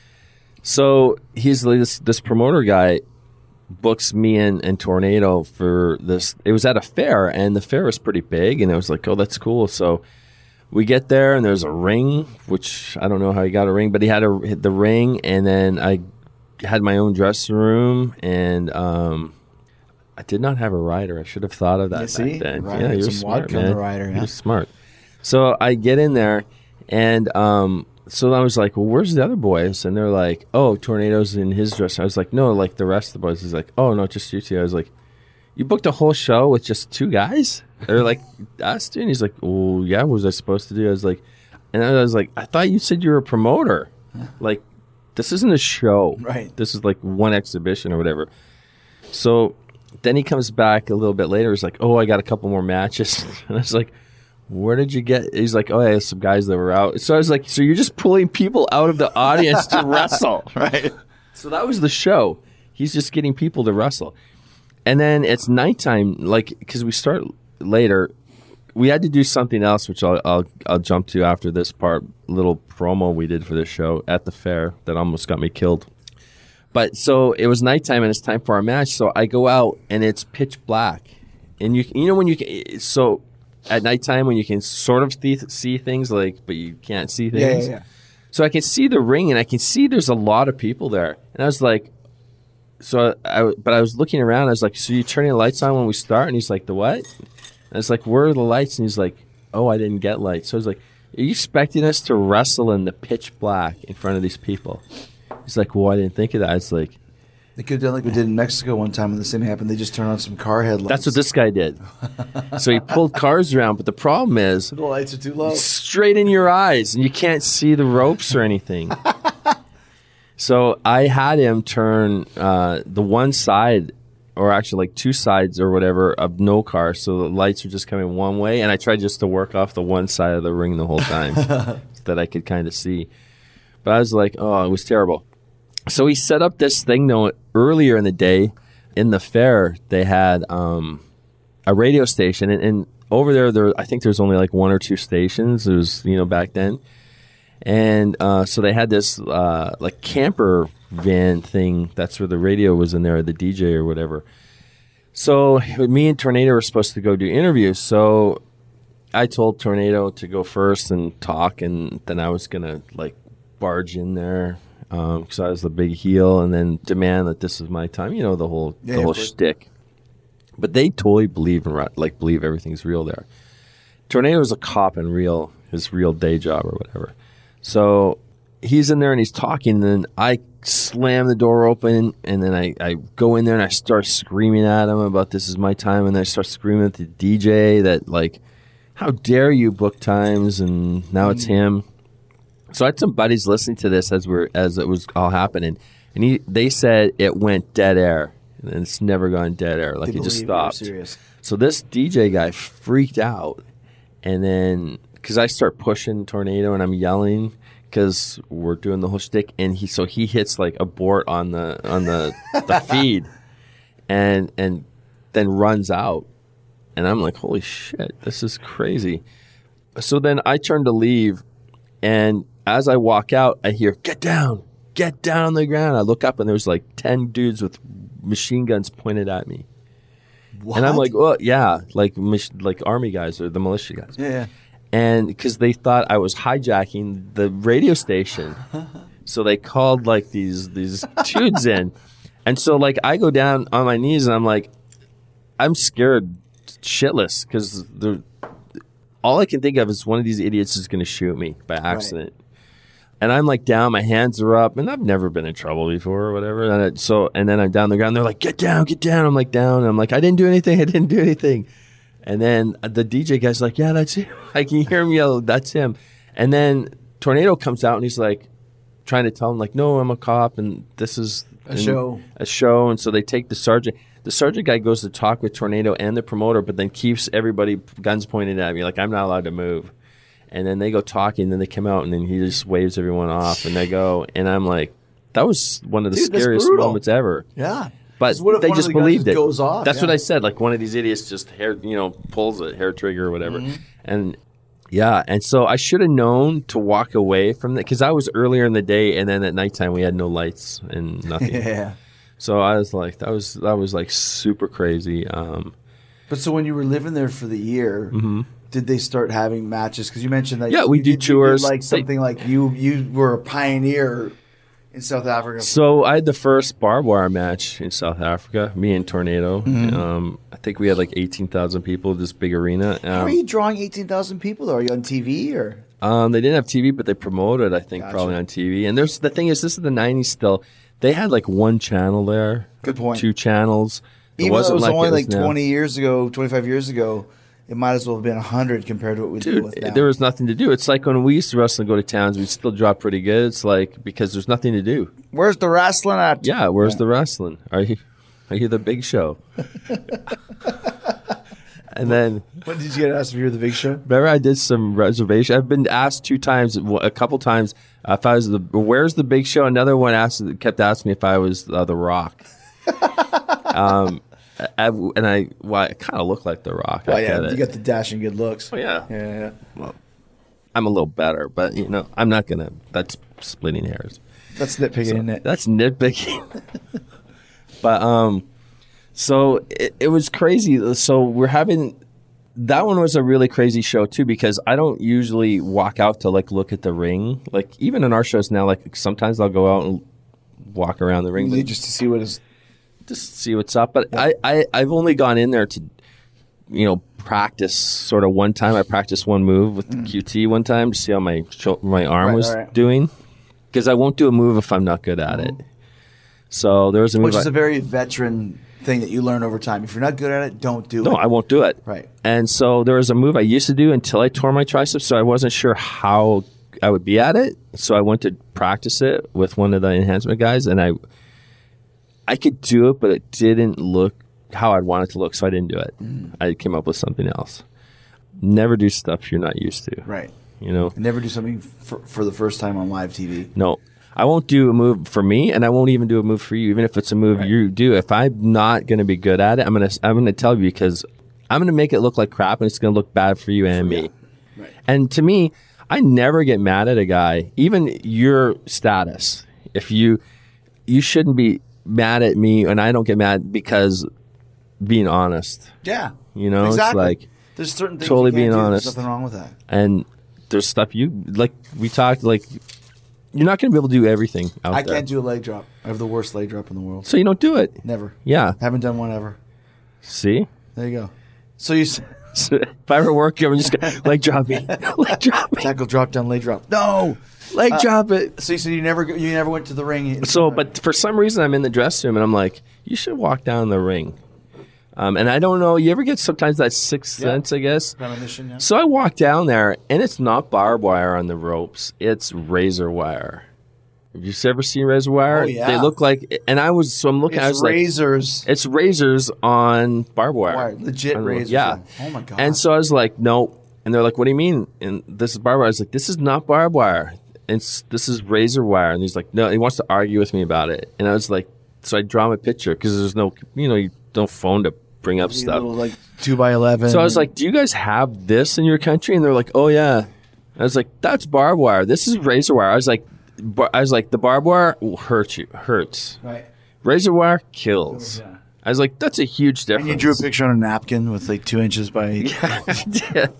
Speaker 5: So he's like this, this promoter guy books me and, and Tornado for this. It was at a fair, and the fair was pretty big, and I was like, oh, that's cool. So we get there, and there's a ring, which I don't know how he got a ring, but he had a, the ring, and then I had my own dressing room, and um, I did not have a rider. I should have thought of that
Speaker 4: yeah, see?
Speaker 5: back then.
Speaker 4: Right.
Speaker 5: Yeah, you're
Speaker 4: Some
Speaker 5: smart,
Speaker 4: man.
Speaker 5: man.
Speaker 4: Rider, yeah.
Speaker 5: You're smart. So I get in there, and um, so I was like, well, where's the other boys? And they're like, oh, Tornado's in his dress. I was like, no, like the rest of the boys. He's like, oh, no, just you two. I was like, you booked a whole show with just two guys? They're like, us, dude? And he's like, oh, yeah, what was I supposed to do? I was like, and I was like, I thought you said you were a promoter. Like, this isn't a show.
Speaker 4: Right.
Speaker 5: This is like one exhibition or whatever. So then he comes back a little bit later. He's like, oh, I got a couple more matches. And I was like, where did you get? He's like, oh, yeah, some guys that were out. So I was like, so you're just pulling people out of the audience to wrestle.
Speaker 4: Right.
Speaker 5: So that was the show. He's just getting people to wrestle. And then it's nighttime, like, because we start later. We had to do something else, which I'll, I'll I'll jump to after this part. Little promo we did for this show at the fair that almost got me killed. But so it was nighttime and it's time for our match. So I go out and it's pitch black, and you you know when you can, so at nighttime when you can sort of th- see things like, but you can't see things.
Speaker 4: Yeah, yeah, yeah.
Speaker 5: So I can see the ring and I can see there's a lot of people there, and I was like, so I, I but I was looking around. I was like, so you turning the lights on when we start? And he's like, the what? And I was like, where are the lights? And he's like, oh, I didn't get lights. So I was like, are you expecting us to wrestle in the pitch black in front of these people? He's like, well, I didn't think of that. I was like,
Speaker 4: they could have done like we did in Mexico one time when the same happened. They just turned on some car headlights.
Speaker 5: that's what this guy did. So he pulled cars around, but the problem is
Speaker 4: the lights are too low.
Speaker 5: Straight in your eyes, and you can't see the ropes or anything. So I had him turn uh, the one side, or actually like two sides or whatever, of no car, so the lights are just coming one way, and I tried just to work off the one side of the ring the whole time so that I could kind of see. But I was like, oh, it was terrible. So he set up this thing, though, earlier in the day. In the fair, they had um, a radio station, and, and over there, there, I think there's only like one or two stations. It was, you know, back then. And uh, so they had this uh, like camper van thing. That's where the radio was in there, the D J or whatever. So me and Tornado were supposed to go do interviews. So I told Tornado to go first and talk, and then I was going to like barge in there because um, I was the big heel, and then demand that this is my time. You know, the whole
Speaker 4: yeah,
Speaker 5: the whole shtick. But they totally believe in like believe everything's real there. Tornado was a cop in real his real day job or whatever. So he's in there and he's talking, and then I slam the door open, and then I, I go in there and I start screaming at him about this is my time, and then I start screaming at the D J that like, how dare you book times, and now it's him. So I had some buddies listening to this as we're as it was all happening, and he they said it went dead air, and it's never gone dead air, like
Speaker 4: They
Speaker 5: it just
Speaker 4: believe you were
Speaker 5: stopped.
Speaker 4: serious.
Speaker 5: So this D J guy freaked out, and then because I start pushing Tornado and I'm yelling because we're doing the whole shtick, and he so he hits like abort on the on the the feed, and and then runs out, and I'm like, holy shit, this is crazy. So then I turn to leave, and as I walk out, I hear, get down, get down on the ground. I look up, and there's like ten dudes with machine guns pointed at me. What? And I'm like, well, yeah, like like army guys or the militia guys.
Speaker 4: Yeah, yeah.
Speaker 5: And because they thought I was hijacking the radio station. So they called like these these dudes in. And so like I go down on my knees and I'm like, I'm scared shitless because all I can think of is one of these idiots is going to shoot me by accident. Right. And I'm like down, my hands are up, and I've never been in trouble before or whatever. And it, so, and then I'm down the ground. They're like, get down, get down. I'm like down. And I'm like, I didn't do anything. I didn't do anything. And then the D J guy's like, yeah, that's him. I can hear him yell, that's him. And then Tornado comes out and he's like trying to tell him like, no, I'm a cop and this is
Speaker 4: a show.
Speaker 5: A show. And so they take the sergeant. The sergeant guy goes to talk with Tornado and the promoter, but then keeps everybody guns pointed at me like I'm not allowed to move. And then they go talking, and then they come out, and then he just waves everyone off, and they go. And I'm like, that was one of the
Speaker 4: Dude,
Speaker 5: scariest moments ever.
Speaker 4: Yeah.
Speaker 5: But
Speaker 4: what if
Speaker 5: they
Speaker 4: one
Speaker 5: just
Speaker 4: of the guys
Speaker 5: believed
Speaker 4: just
Speaker 5: it.
Speaker 4: Goes off?
Speaker 5: That's
Speaker 4: yeah.
Speaker 5: what I said. Like one of these idiots just hair, you know, pulls a hair trigger or whatever. Mm-hmm. And yeah, and so I should have known to walk away from that because I was earlier in the day, and then at nighttime we had no lights and nothing.
Speaker 4: Yeah.
Speaker 5: So I was like, that was that was like super crazy. Um,
Speaker 4: but so when you were living there for the year. Mm-hmm. Did they start having matches? Because you mentioned that.
Speaker 5: Yeah,
Speaker 4: you,
Speaker 5: we
Speaker 4: you
Speaker 5: do
Speaker 4: did,
Speaker 5: tours.
Speaker 4: You did like something
Speaker 5: they,
Speaker 4: like you you were a pioneer in South Africa.
Speaker 5: So I had the first barbed wire match in South Africa. Me and Tornado. Mm-hmm. Um, I think we had like eighteen thousand people. This big arena. Um,
Speaker 4: How are you drawing eighteen thousand people? Though? Are you on T V or?
Speaker 5: Um, they didn't have T V, but they promoted. I think gotcha. Probably on T V. And there's the thing is, this is the nineties still. They had like one channel there.
Speaker 4: Good point.
Speaker 5: Two channels. It
Speaker 4: Even though it was
Speaker 5: like
Speaker 4: only
Speaker 5: it
Speaker 4: like
Speaker 5: was
Speaker 4: twenty years ago, twenty-five years ago. It might as well have been one hundred compared to what we
Speaker 5: Dude,
Speaker 4: deal with now.
Speaker 5: There was nothing to do. It's like when we used to wrestle and go to towns, we'd still draw pretty good. It's like because there's nothing to do.
Speaker 4: Where's the wrestling at?
Speaker 5: Yeah, where's yeah. the wrestling? Are you are you the Big Show? And then
Speaker 4: when did you get asked if you were the Big Show?
Speaker 5: Remember, I did some reservation. I've been asked two times, a couple times, uh, if I was the where's the Big Show. Another one asked, kept asking me if I was uh, the Rock. um. I, and I, well, I kind of look like The Rock.
Speaker 4: Oh,
Speaker 5: I
Speaker 4: yeah,
Speaker 5: get
Speaker 4: you
Speaker 5: it.
Speaker 4: got the dashing good looks.
Speaker 5: Oh, yeah.
Speaker 4: Yeah, yeah.
Speaker 5: Well, I'm a little better, but, you know, I'm not going to, that's splitting hairs.
Speaker 4: That's nitpicking,
Speaker 5: so,
Speaker 4: isn't it?
Speaker 5: That's nitpicking. But, um, so it, it was crazy. So we're having, that one was a really crazy show, too, because I don't usually walk out to, like, look at the ring. Like, even in our shows now, like, sometimes I'll go out and walk around the ring.
Speaker 4: Just to see what is...
Speaker 5: Just see what's up. But yeah. I, I, I've only gone in there to, you know, practice sort of one time. I practiced one move with mm. the Q T one time to see how my my arm right, was right. doing. Because I won't do a move if I'm not good at it. So there was a move.
Speaker 4: Which is
Speaker 5: I,
Speaker 4: a very veteran thing that you learn over time. If you're not good at it, don't do
Speaker 5: no,
Speaker 4: it.
Speaker 5: No, I won't do it.
Speaker 4: Right.
Speaker 5: And so there was a move I used to do until I tore my triceps, so I wasn't sure how I would be at it. So I went to practice it with one of the enhancement guys, and I... I could do it, but it didn't look how I'd want it to look, so I didn't do it. Mm. I came up with something else. Never do stuff you're not used to.
Speaker 4: Right.
Speaker 5: You know?
Speaker 4: And never do something for, for the first time on live T V.
Speaker 5: No. I won't do a move for me, and I won't even do a move for you, even if it's a move right. you do. If I'm not going to be good at it, I'm going to I'm gonna tell you because I'm going to make it look like crap, and it's going to look bad for you and for me.
Speaker 4: Right.
Speaker 5: And to me, I never get mad at a guy, even your status. If you you shouldn't be mad at me, and I don't get mad because being honest.
Speaker 4: Yeah,
Speaker 5: you know,
Speaker 4: exactly.
Speaker 5: It's like
Speaker 4: there's certain things
Speaker 5: totally
Speaker 4: you can't
Speaker 5: being
Speaker 4: do.
Speaker 5: honest.
Speaker 4: There's nothing wrong with that.
Speaker 5: And there's stuff you like. We talked like you're not going to be able to do everything out
Speaker 4: I
Speaker 5: there.
Speaker 4: can't do a leg drop. I have the worst leg drop in the world.
Speaker 5: So you don't do it.
Speaker 4: Never.
Speaker 5: Yeah.
Speaker 4: Haven't done one ever.
Speaker 5: See.
Speaker 4: There you go. So you.
Speaker 5: So if I ever work, I'm just going leg drop me. Leg drop me.
Speaker 4: Tackle drop down, leg drop. No.
Speaker 5: Leg
Speaker 4: uh,
Speaker 5: drop it.
Speaker 4: So you said you never you never went to the ring.
Speaker 5: So, but for some reason, I'm in the dressing room and I'm like, you should walk down the ring. Um, and I don't know. You ever get sometimes that sixth
Speaker 4: yeah.
Speaker 5: sense, I guess.
Speaker 4: Premonition. Yeah.
Speaker 5: So I walk down there and it's not barbed wire on the ropes. It's razor wire. Have you ever seen razor wire?
Speaker 4: Oh, yeah.
Speaker 5: They look like, and I was, so I'm looking,
Speaker 4: it's
Speaker 5: I was
Speaker 4: razors.
Speaker 5: like, it's razors on barbed wire.
Speaker 4: Wire. Legit
Speaker 5: on,
Speaker 4: razors.
Speaker 5: Yeah.
Speaker 4: Oh my God.
Speaker 5: And so I was like, nope. And they're like, what do you mean? And this is barbed wire. I was like, this is not barbed wire. It's, this is razor wire. And he's like, no, he wants to argue with me about it. And I was like, so I draw him a picture because there's no, you know, you don't phone to bring up stuff.
Speaker 4: Little, like two by eleven.
Speaker 5: So I was like, do you guys have this in your country? And they're like, oh yeah. I was like, that's barbed wire. This is razor wire. I was like, bar- I was like, the barbed wire will hurt you, hurts.
Speaker 4: Right.
Speaker 5: Razor wire kills.
Speaker 4: Yeah.
Speaker 5: I was like, that's a huge difference.
Speaker 4: And you drew a picture on a napkin with like two inches by.
Speaker 5: Yeah, I did.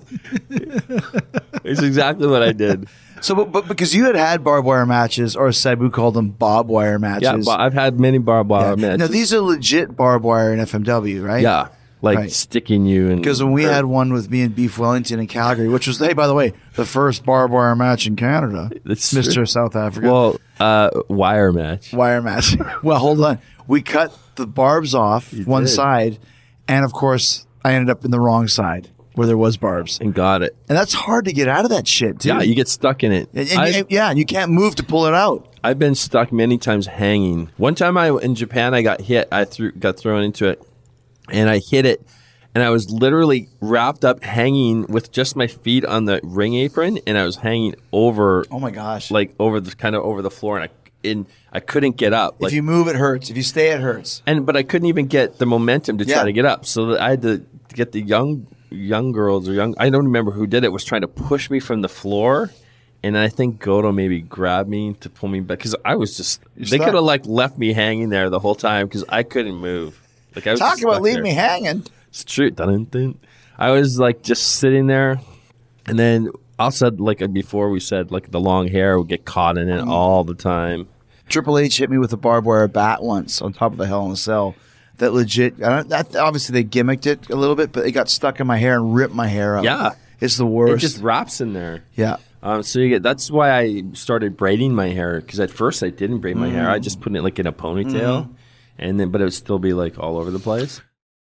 Speaker 5: It's exactly what I did.
Speaker 4: So, but, but because you had had barbed wire matches, or as Sabu called them, bob wire matches.
Speaker 5: Yeah, but I've had many barbed wire
Speaker 4: Yeah.
Speaker 5: matches.
Speaker 4: Now these are legit barbed wire in F M W, right?
Speaker 5: Yeah, like
Speaker 4: Right.
Speaker 5: sticking you. and
Speaker 4: Because when we had one with me and Beef Wellington in Calgary, which was, hey, by the way, the first barbed wire match in Canada,
Speaker 5: That's
Speaker 4: Mister
Speaker 5: true.
Speaker 4: South Africa.
Speaker 5: Well, uh, wire match.
Speaker 4: Wire match. Well, hold on. We cut the barbs off one
Speaker 5: did.
Speaker 4: side, and of course, I ended up in the wrong side where there was barbs,
Speaker 5: And got it.
Speaker 4: and that's hard to get out of that shit, too.
Speaker 5: Yeah, you get stuck in it.
Speaker 4: and, and,
Speaker 5: I-
Speaker 4: and- yeah, and you can't move to pull it out.
Speaker 5: I've been stuck many times hanging. One time I in Japan, I got hit. I threw, got thrown into it, and I hit it, and I was literally wrapped up, hanging with just my feet on the ring apron, and I was hanging over,
Speaker 4: Oh my gosh!
Speaker 5: like over the kind of over the floor, and I in I couldn't get up. Like,
Speaker 4: if you move, it hurts. If you stay, it hurts.
Speaker 5: and but I couldn't even get the momentum to
Speaker 4: Yeah.
Speaker 5: try to get up. So that I had to get the young young girls or young. I don't remember who did it. Was trying to push me from the floor. And I think Goto maybe grabbed me to pull me back because I was just.
Speaker 4: You're
Speaker 5: they
Speaker 4: stuck.
Speaker 5: could have like left me hanging there the whole time because I couldn't move. Like I was
Speaker 4: Talk
Speaker 5: just
Speaker 4: about
Speaker 5: stuck
Speaker 4: leaving
Speaker 5: there.
Speaker 4: me hanging.
Speaker 5: It's true. Dun, dun. I was like just sitting there, and then also like before we said like the long hair would get caught in it all the time.
Speaker 4: Triple H hit me with a barbed wire bat once on top of the Hell in a Cell. That legit. I don't, that, obviously, they gimmicked it a little bit, but it got stuck in my hair and ripped my hair up.
Speaker 5: Yeah.
Speaker 4: It's the
Speaker 5: It
Speaker 4: worst.
Speaker 5: just wraps in there.
Speaker 4: yeah.
Speaker 5: Um, so you get that's why I started braiding my hair because at first I didn't braid my hair. I just put it like in a ponytail, and then but it would still be like all over the place.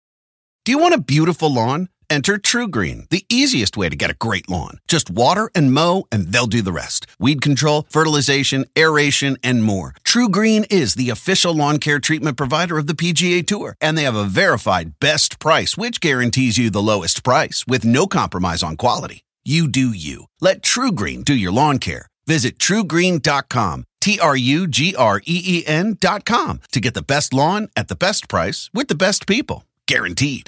Speaker 2: Do you want a beautiful lawn? Enter True Green, the easiest way to get a great lawn. Just water and mow, and they'll do the rest. Weed control, fertilization, aeration, and more. True Green is the official lawn care treatment provider of the P G A Tour, and they have a verified best price, which guarantees you the lowest price with no compromise on quality. You do you. Let True Green do your lawn care. Visit true green dot com, T R U G R E E N dot com, to get the best lawn at the best price with the best people. Guaranteed.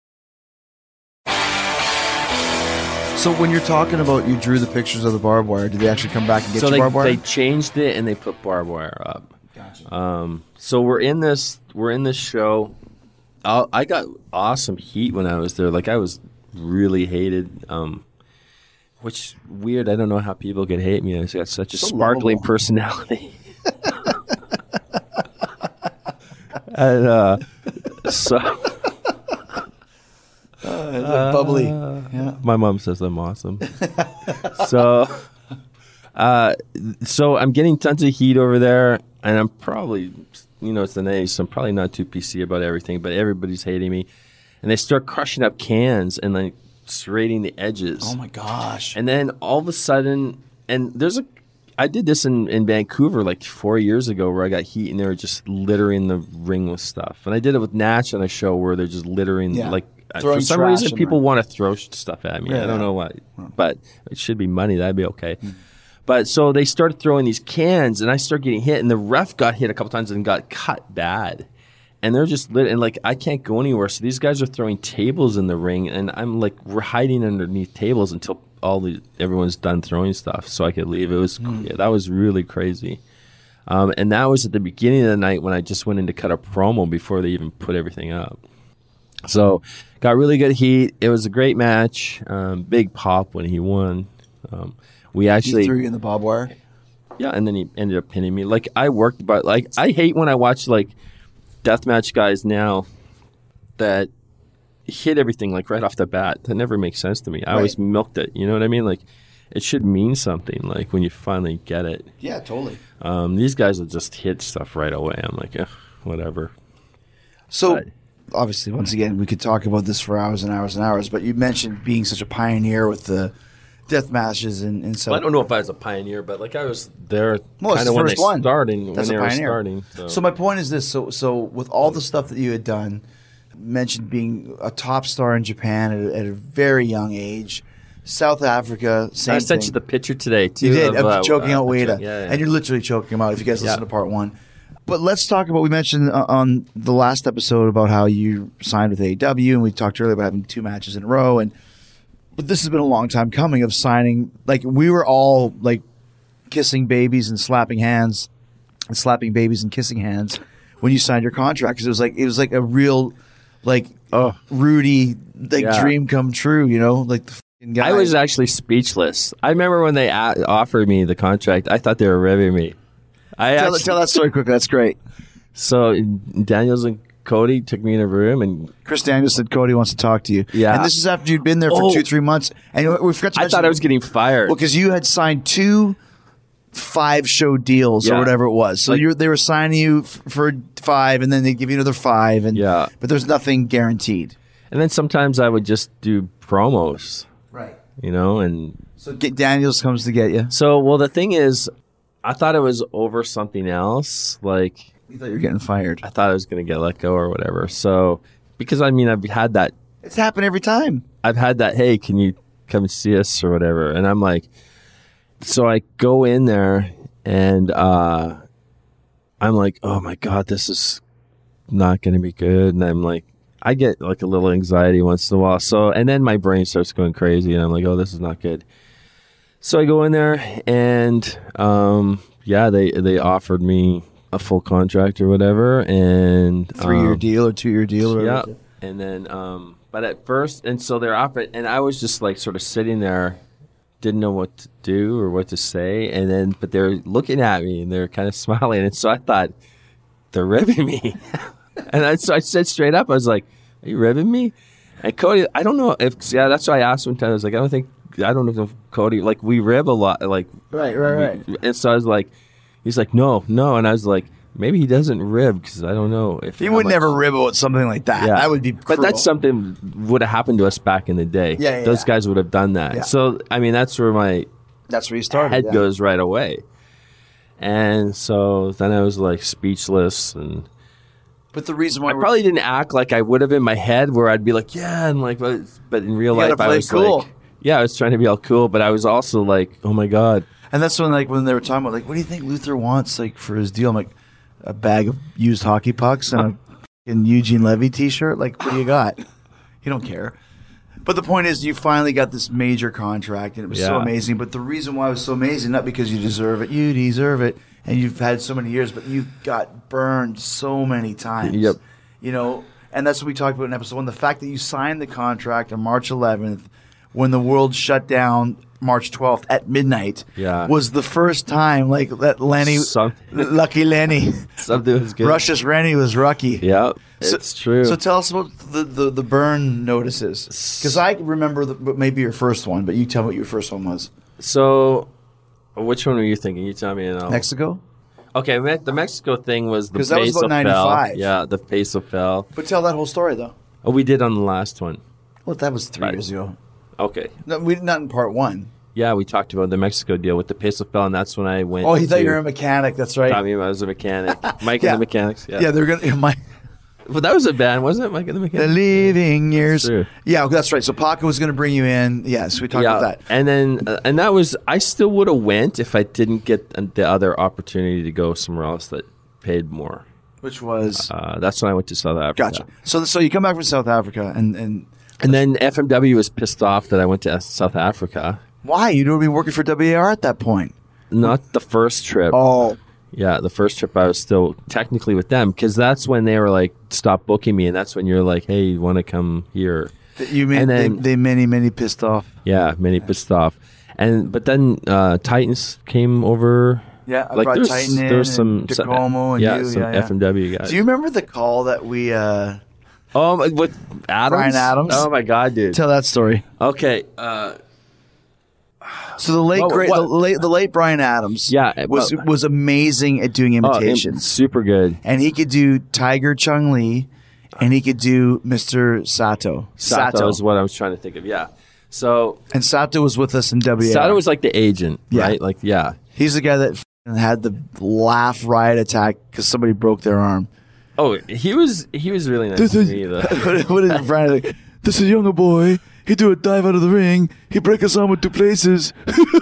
Speaker 4: So when you're talking about you drew the pictures of the barbed wire, did they actually come back and get
Speaker 5: so
Speaker 4: you
Speaker 5: they
Speaker 4: barbed wire?
Speaker 5: they changed it and they put barbed wire up. Gotcha. Um, so we're in this we're in this show. i I got awesome heat when I was there. Like I was really hated. Um, which weird. I don't know how people could hate me. I just got such a
Speaker 4: So
Speaker 5: sparkling
Speaker 4: lovable.
Speaker 5: personality. and uh, so.
Speaker 4: Uh, bubbly. Yeah.
Speaker 5: My mom says I'm awesome. so, uh, so I'm getting tons of heat over there, and I'm probably, you know, it's the Nays, so I'm probably not too P C about everything, but everybody's hating me. And they start crushing up cans and like serrating the edges.
Speaker 4: Oh my gosh.
Speaker 5: And then all of a sudden, and there's a, I did this in, in Vancouver like four years ago where I got heat and they were just littering the ring with stuff. And I did it with Natch on a show where they're just littering,
Speaker 4: Yeah.
Speaker 5: like, uh,
Speaker 4: Throwing
Speaker 5: for some
Speaker 4: trash
Speaker 5: reason
Speaker 4: in
Speaker 5: people
Speaker 4: there.
Speaker 5: want to throw sh- stuff at me.
Speaker 4: Yeah.
Speaker 5: I don't know why, but it should be money. That'd be okay. But so they started throwing these cans and I started getting hit and the ref got hit a couple times and got cut bad. And they're just lit, and like I can't go anywhere. So these guys are throwing tables in the ring, and I'm like we're hiding underneath tables until all the everyone's done throwing stuff, so I could leave. It was yeah, that was really crazy, um, and that was at the beginning of the night when I just went in to cut a promo before they even put everything up. So got really good heat. It was a great match. Um, big pop when he won. Um, we
Speaker 4: He
Speaker 5: actually
Speaker 4: threw you in the barbed wire?
Speaker 5: yeah, and then he ended up pinning me. Like I worked, but like I hate when I watch like deathmatch guys now that hit everything like right off the bat. That never makes sense to me. I always
Speaker 4: Right.
Speaker 5: milked it. You know what I mean? Like it should mean something. Like when you finally get it.
Speaker 4: Yeah, totally.
Speaker 5: Um, these guys will just hit stuff right away. I'm like, eh, whatever.
Speaker 4: So,
Speaker 5: But-
Speaker 4: obviously, once again, we could talk about this for hours and hours and hours, but you mentioned being such a pioneer with the death matches and, and so
Speaker 5: Well, I don't know if I was a pioneer, but like I was there
Speaker 4: Well, it's
Speaker 5: kind
Speaker 4: the
Speaker 5: of when they
Speaker 4: first one.
Speaker 5: starting when
Speaker 4: That's
Speaker 5: they
Speaker 4: a
Speaker 5: were
Speaker 4: pioneer.
Speaker 5: starting. So,
Speaker 4: So my point is this: so so with all the stuff that you had done, mentioned being a top star in Japan at a, at a very young age, South Africa, same
Speaker 5: I sent
Speaker 4: thing.
Speaker 5: you the picture today too.
Speaker 4: You did,
Speaker 5: of,
Speaker 4: of
Speaker 5: uh,
Speaker 4: choking
Speaker 5: uh,
Speaker 4: out Wada.
Speaker 5: Yeah, yeah.
Speaker 4: And you're literally choking him out if you guys listen
Speaker 5: Yeah.
Speaker 4: to part one. But let's talk about, we mentioned uh, on the last episode about how you signed with A E W, and we talked earlier about having two matches in a row. And But this has been a long time coming of signing. Like, we were all like kissing babies and slapping hands and slapping babies and kissing hands when you signed your contract. Because it was like, it was like a real, like,
Speaker 5: Oh.
Speaker 4: Rudy, like,
Speaker 5: Yeah.
Speaker 4: dream come true, you know? Like, the fucking guy.
Speaker 5: I was actually speechless. I remember when they a- offered me the contract, I thought they were ribbing me. I
Speaker 4: Tell,
Speaker 5: actually,
Speaker 4: tell that story quickly. That's great.
Speaker 5: So Daniels and Cody took me in a room, and
Speaker 4: Chris Daniels said Cody wants to talk to you.
Speaker 5: Yeah.
Speaker 4: And this is after you'd been there for
Speaker 5: Oh.
Speaker 4: two, three months. And we forgot to
Speaker 5: I
Speaker 4: mention,
Speaker 5: thought I was getting fired.
Speaker 4: well, because you had signed two five-show deals or
Speaker 5: Yeah.
Speaker 4: whatever it was. So
Speaker 5: Like-
Speaker 4: you they were signing you f- for five, and then they'd give you another five. And
Speaker 5: Yeah.
Speaker 4: But there's nothing guaranteed.
Speaker 5: And then sometimes I would just do promos,
Speaker 4: Right.
Speaker 5: you know, and
Speaker 4: So get, Daniels comes to get you.
Speaker 5: so, well, the thing is, I thought it was over something else. Like,
Speaker 4: You thought you were getting fired.
Speaker 5: I thought I was going to get let go or whatever. So, because I mean, I've had that,
Speaker 4: It's happened every time.
Speaker 5: I've had that, hey, can you come see us or whatever? And I'm like, so I go in there and uh, I'm like, oh my God, this is not going to be good. And I'm like, I get like a little anxiety once in a while. So, and then my brain starts going crazy and I'm like, oh, this is not good. So I go in there and, um, yeah, they, they offered me a full contract or whatever. And
Speaker 4: Three-year
Speaker 5: um,
Speaker 4: deal or two-year deal or
Speaker 5: yeah.
Speaker 4: whatever.
Speaker 5: And then, um, but at first, and so they're offering, and I was just like sort of sitting there, didn't know what to do or what to say. And then, but they're looking at me and they're kind of smiling. And so I thought, they're ribbing me. And I, so I said straight up, I was like, are you ribbing me? And Cody, I don't know if, yeah, that's why I asked one time. I was like, I don't think, I don't know if Cody, like, we rib a lot. Like,
Speaker 4: Right, right, right.
Speaker 5: we- and so I was like, he's like, no, no. And I was like, maybe he doesn't rib because I don't know if
Speaker 4: He
Speaker 5: how
Speaker 4: would
Speaker 5: much-
Speaker 4: never rib about something like that.
Speaker 5: Yeah.
Speaker 4: That would be
Speaker 5: But
Speaker 4: cruel.
Speaker 5: that's something would have happened to us back in the day.
Speaker 4: Yeah, yeah,
Speaker 5: Those
Speaker 4: yeah.
Speaker 5: guys would have done that.
Speaker 4: Yeah.
Speaker 5: So, I mean, that's where my
Speaker 4: That's where you started.
Speaker 5: head
Speaker 4: yeah.
Speaker 5: goes right away. And so then I was like speechless, and
Speaker 4: But the reason why
Speaker 5: I
Speaker 4: we're-
Speaker 5: probably didn't act like I would have in my head where I'd be like, yeah, and like, but, but in real
Speaker 4: You gotta
Speaker 5: life I
Speaker 4: play
Speaker 5: was
Speaker 4: cool.
Speaker 5: like, yeah, I was trying to be all cool, but I was also like, oh my God.
Speaker 4: And that's when, like, when they were talking about, like, what do you think Luther wants, like, for his deal? I'm like, a bag of used hockey pucks and a fucking Eugene Levy T-shirt. Like, what do you got? You don't care. But the point is, you finally got this major contract, and it was so
Speaker 5: Yeah.
Speaker 4: amazing. But the reason why it was so amazing, not because you deserve it, you deserve it, and you've had so many years, but you got burned so many times.
Speaker 5: Yep.
Speaker 4: You know, and that's what we talked about in episode one. The fact that you signed the contract on March eleventh, when the world shut down March twelfth at midnight,
Speaker 5: Yeah.
Speaker 4: was the first time, like, that Lenny,
Speaker 5: Some-
Speaker 4: Lucky Lenny,
Speaker 5: Something was good.
Speaker 4: Russia's Rennie was Rucky.
Speaker 5: Yeah,
Speaker 4: So-
Speaker 5: it's true.
Speaker 4: So tell us about the, the, the burn notices. Because I remember the, but maybe your first one, but you tell me what your first one was.
Speaker 5: So, which one were you thinking? You tell me. And I'll...
Speaker 4: Mexico?
Speaker 5: Okay, Me- the Mexico thing was the
Speaker 4: 'Cause that was
Speaker 5: peso
Speaker 4: about ninety-five.
Speaker 5: fell. Yeah, the peso fell.
Speaker 4: But tell that whole story, though.
Speaker 5: Oh, we did on the last one.
Speaker 4: Well, that was three
Speaker 5: Right.
Speaker 4: years ago.
Speaker 5: Okay.
Speaker 4: No, we, not in part one.
Speaker 5: Yeah, we talked about the Mexico deal with the peso fell, and that's when I went.
Speaker 4: Oh, he thought
Speaker 5: to-
Speaker 4: you were a mechanic. That's right.
Speaker 5: I mean, I was a mechanic. Mike
Speaker 4: Yeah.
Speaker 5: and the Mechanics. Yeah.
Speaker 4: yeah, they're going to. My,
Speaker 5: But that was a band, wasn't it? Mike and the
Speaker 4: the
Speaker 5: Mechanics.
Speaker 4: leaving years.
Speaker 5: True.
Speaker 4: Yeah, that's right. So Paco was going to bring you in. Yes, we talked
Speaker 5: Yeah,
Speaker 4: about that.
Speaker 5: and then uh, and that was I still would have went if I didn't get the other opportunity to go somewhere else that paid more.
Speaker 4: Which was.
Speaker 5: Uh, that's when I went to South Africa.
Speaker 4: Gotcha. So, so you come back from South Africa, and, and
Speaker 5: And then F M W was pissed off that I went to South Africa.
Speaker 4: why? You'd already been working for W A R at that point.
Speaker 5: Not the first trip.
Speaker 4: Oh.
Speaker 5: Yeah, the first trip I was still technically with them because that's when they were like, stop booking me. And that's when you're like, hey, you want to come here?
Speaker 4: You made,
Speaker 5: And then-
Speaker 4: they, they many, many pissed off.
Speaker 5: Yeah, many pissed off. And but then uh, Titans came over.
Speaker 4: Yeah, I
Speaker 5: like
Speaker 4: brought
Speaker 5: there's,
Speaker 4: Titan in
Speaker 5: there's
Speaker 4: and
Speaker 5: some
Speaker 4: Tacoma and
Speaker 5: yeah,
Speaker 4: you,
Speaker 5: some
Speaker 4: yeah, yeah.
Speaker 5: F M W guys.
Speaker 4: Do you remember the call that we uh,
Speaker 5: um, with Adams?
Speaker 4: Brian Adams?
Speaker 5: Oh my God, dude.
Speaker 4: tell that story?
Speaker 5: Okay. Uh,
Speaker 4: So the late
Speaker 5: What-
Speaker 4: great,
Speaker 5: what-
Speaker 4: the late, the late Brian Adams,
Speaker 5: Yeah,
Speaker 4: was
Speaker 5: well-
Speaker 4: was amazing at doing
Speaker 5: oh,
Speaker 4: imitations,
Speaker 5: super good.
Speaker 4: and he could do Tiger Chung Lee, and he could do Mister Sato.
Speaker 5: Sato is what I was trying to think of. Yeah. So
Speaker 4: and Sato was with us in W A R.
Speaker 5: Sato was like the agent,
Speaker 4: Yeah.
Speaker 5: right? Like, yeah.
Speaker 4: He's the guy that f***ing had the laugh riot attack because somebody broke their arm.
Speaker 5: Oh, he was he was really nice to me. Though.
Speaker 4: what, what is Brian like? This is younger boy. He do a dive out of the ring. He break us on with two places.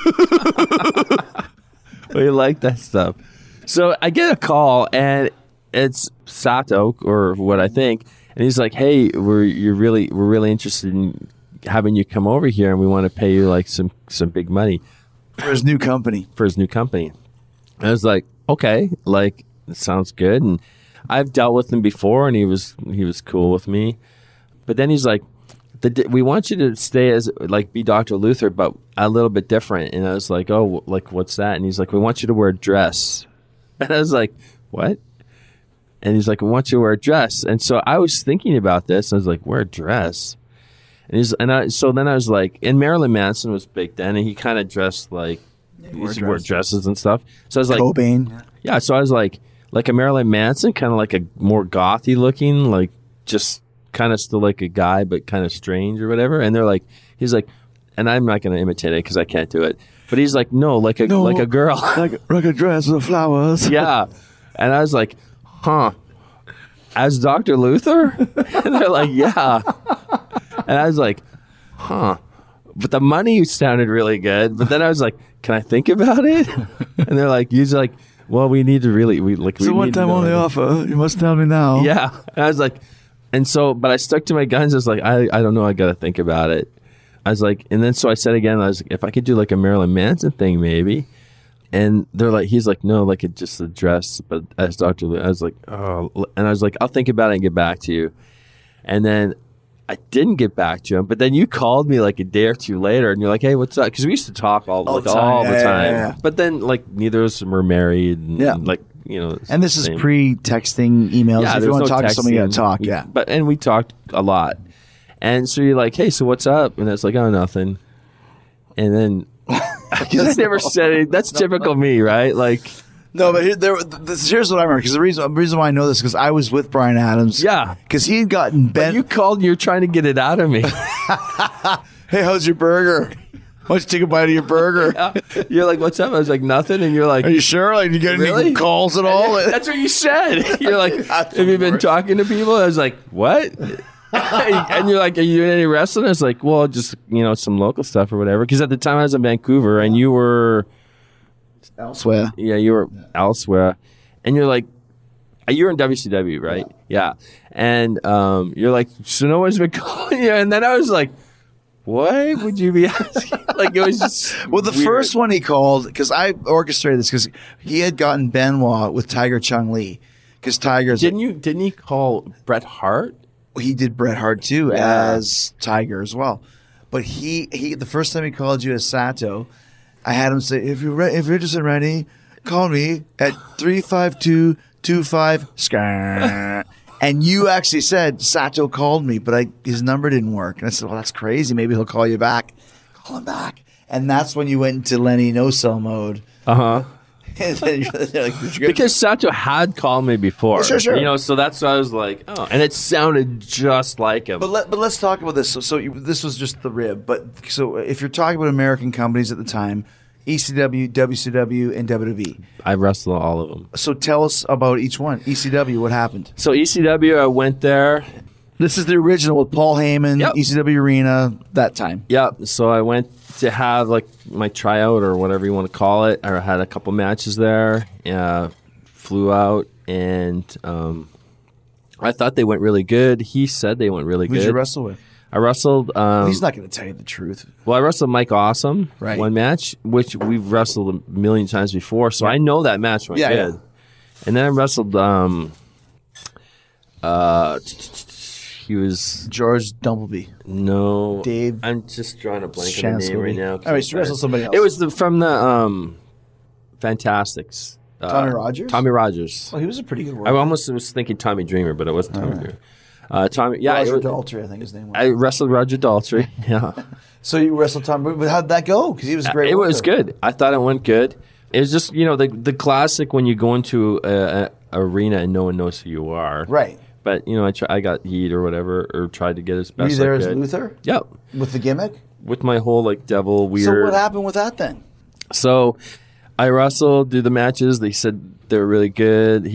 Speaker 5: We like that stuff. So I get a call, and it's Sato, or what I think, and he's like, "Hey, we're you're really we're really interested in having you come over here, and we want to pay you like some some big money
Speaker 4: For his new company.
Speaker 5: for his new company." And I was like, "Okay, like it sounds good." And I've dealt with him before, and he was he was cool with me. But then he's like, the, "We want you to stay as like be Doctor Luther, but a little bit different." And I was like, "Oh, like what's that?" And he's like, "We want you to wear a dress." And I was like, "What?" And he's like, "I want you to wear a dress." And so I was thinking about this. I was like, "Wear a dress?" And he's and I so then I was like, and Marilyn Manson was big then, and he kind of dressed like he wore
Speaker 4: dress.
Speaker 5: dresses and stuff. So I was like,
Speaker 4: Cobain.
Speaker 5: yeah. So I was like, like a Marilyn Manson, kind of like a more gothy looking, like just kind of still like a guy, but kind of strange or whatever. And they're like, he's like, and I'm not going to imitate it because I can't do it. But he's like, no, like a
Speaker 4: No.
Speaker 5: like a girl.
Speaker 4: Like, like a dress with flowers.
Speaker 5: Yeah. And I was like, huh, as Doctor Luther? And they're like, yeah. And I was like, huh. But the money sounded really good. But then I was like, can I think about it? And they're like, he's like, well, we need to really, we like,
Speaker 4: So
Speaker 5: we
Speaker 4: one
Speaker 5: need to
Speaker 4: time
Speaker 5: know.
Speaker 4: only offer. You must tell me now.
Speaker 5: Yeah. And I was like, and so, but I stuck to my guns. I was like, I, I don't know. I got to think about it. I was like, and then so I said again, I was like, if I could do like a Marilyn Manson thing, maybe. And they're like, he's like, no, like it's just a dress, but as Doctor Lou, I was like, oh, and I was like, I'll think about it and get back to you. And then I didn't get back to him, but then you called me like a day or two later, and you're like, hey, what's up? Because we used to talk all,
Speaker 4: All
Speaker 5: like,
Speaker 4: the time.
Speaker 5: all
Speaker 4: Yeah,
Speaker 5: the
Speaker 4: yeah,
Speaker 5: time.
Speaker 4: yeah, yeah.
Speaker 5: But then like neither of us were married, and
Speaker 4: Yeah.
Speaker 5: like you know.
Speaker 4: And this is
Speaker 5: same.
Speaker 4: pre-texting emails.
Speaker 5: Yeah,
Speaker 4: if
Speaker 5: there
Speaker 4: you
Speaker 5: was
Speaker 4: want to
Speaker 5: no
Speaker 4: talk to someone, you got to
Speaker 5: texting.
Speaker 4: talk.
Speaker 5: We-
Speaker 4: Yeah.
Speaker 5: But and we talked a lot, and so you're like, hey, so what's up? And it's like, oh, nothing. And then because I never said it. That's typical me, right? Like,
Speaker 4: No, but here, there, this, here's what I remember. Because the reason, the reason why I know this because I was with Brian Adams.
Speaker 5: Yeah.
Speaker 4: Because he had gotten
Speaker 5: but
Speaker 4: bent.
Speaker 5: you called and you're trying to get it out of me.
Speaker 4: Hey, how's your burger? Why don't you take a bite of your burger?
Speaker 5: You're like, what's up? I was like, nothing. And you're like,
Speaker 4: Are you sure? Like, you get
Speaker 5: Really?
Speaker 4: any calls at all?
Speaker 5: that's what you said. You're like,
Speaker 4: That's
Speaker 5: have you
Speaker 4: the
Speaker 5: been
Speaker 4: worst.
Speaker 5: talking to people? I was like, what? And you're like, are you doing any wrestling? I was like, well, just, you know, some local stuff or whatever. Because at the time I was in Vancouver and you were,
Speaker 4: Elsewhere.
Speaker 5: yeah, you were elsewhere. And you're like, you were in W C W, right? Yeah. And um, you're like, so no one's been calling you? And then I was like, what would you be asking? Like, it was just
Speaker 4: Well, the
Speaker 5: weird.
Speaker 4: first one he called, because I orchestrated this, because he had gotten Benoit with Tiger Chung Lee. Because Tiger's,
Speaker 5: Didn't you, didn't he call Bret Hart?
Speaker 4: he did Bret Hart too,
Speaker 5: Yeah.
Speaker 4: as Tiger as well. But he, he, the first time he called you as Sato, I had him say, if you're, re- if you're interested, Rennie, call me at three five two, two five, scar. And you actually said, Sato called me, but I, his number didn't work. And I said, well, that's crazy. Maybe he'll call you back. Call him back. And that's when you went into Lenny no-cell mode.
Speaker 5: Uh huh.
Speaker 4: And then you're like, did you get-
Speaker 5: Because Sato had called me before.
Speaker 4: Oh, sure, sure.
Speaker 5: You know, so that's why I was like, oh. And it sounded just like him.
Speaker 4: But let, but let's talk about this. So, so you, this was just the rib. But so if you're talking about American companies at the time, E C W, W C W, and W W E.
Speaker 5: I wrestled all of them.
Speaker 4: So tell us about each one. E C W, what happened?
Speaker 5: So E C W, I went there.
Speaker 4: This is the original with Paul Heyman,
Speaker 5: Yep.
Speaker 4: E C W Arena, that time.
Speaker 5: Yeah, so I went to have like my tryout or whatever you want to call it. I had a couple matches there. Uh, flew out, and um, I thought they went really good. He said they went really
Speaker 4: Who'd
Speaker 5: good.
Speaker 4: you wrestle with?
Speaker 5: I wrestled. Um,
Speaker 4: He's not going to tell you the truth.
Speaker 5: Well, I wrestled Mike Awesome
Speaker 4: Right.
Speaker 5: one match, which we've wrestled a million times before, so I know that match went
Speaker 4: Yeah,
Speaker 5: good.
Speaker 4: yeah.
Speaker 5: And then I wrestled. Um, uh, he was
Speaker 4: George Dumbleby.
Speaker 5: no
Speaker 4: Dave
Speaker 5: I'm just drawing a blank on the name right
Speaker 4: Shansky.
Speaker 5: now.
Speaker 4: All right, so you wrestled somebody else.
Speaker 5: It was the, from the um, Fantastics. Uh,
Speaker 4: Tommy Rogers?
Speaker 5: Tommy Rogers.
Speaker 4: Well, he was a pretty good
Speaker 5: I
Speaker 4: worker.
Speaker 5: almost was thinking Tommy Dreamer, but it wasn't Tommy Dreamer. Uh, Tommy, yeah,
Speaker 4: Roger
Speaker 5: it was-
Speaker 4: Daltrey, I think his name was.
Speaker 5: I wrestled Roger Daltrey. Yeah.
Speaker 4: so you wrestled Tom, but how'd that go? Because he was a great
Speaker 5: It
Speaker 4: worker.
Speaker 5: was good. I thought it went good. It was just, you know, the the classic when you go into a, a arena and no one knows who you are.
Speaker 4: Right.
Speaker 5: But, you know, I try, I got heat or whatever, or tried to get as
Speaker 4: Were
Speaker 5: best
Speaker 4: you there
Speaker 5: I
Speaker 4: as
Speaker 5: could.
Speaker 4: Luther?
Speaker 5: Yep.
Speaker 4: With the gimmick?
Speaker 5: With my whole, like, devil weird.
Speaker 4: So what happened with that then?
Speaker 5: So I wrestled, do the matches. They said they were really good. He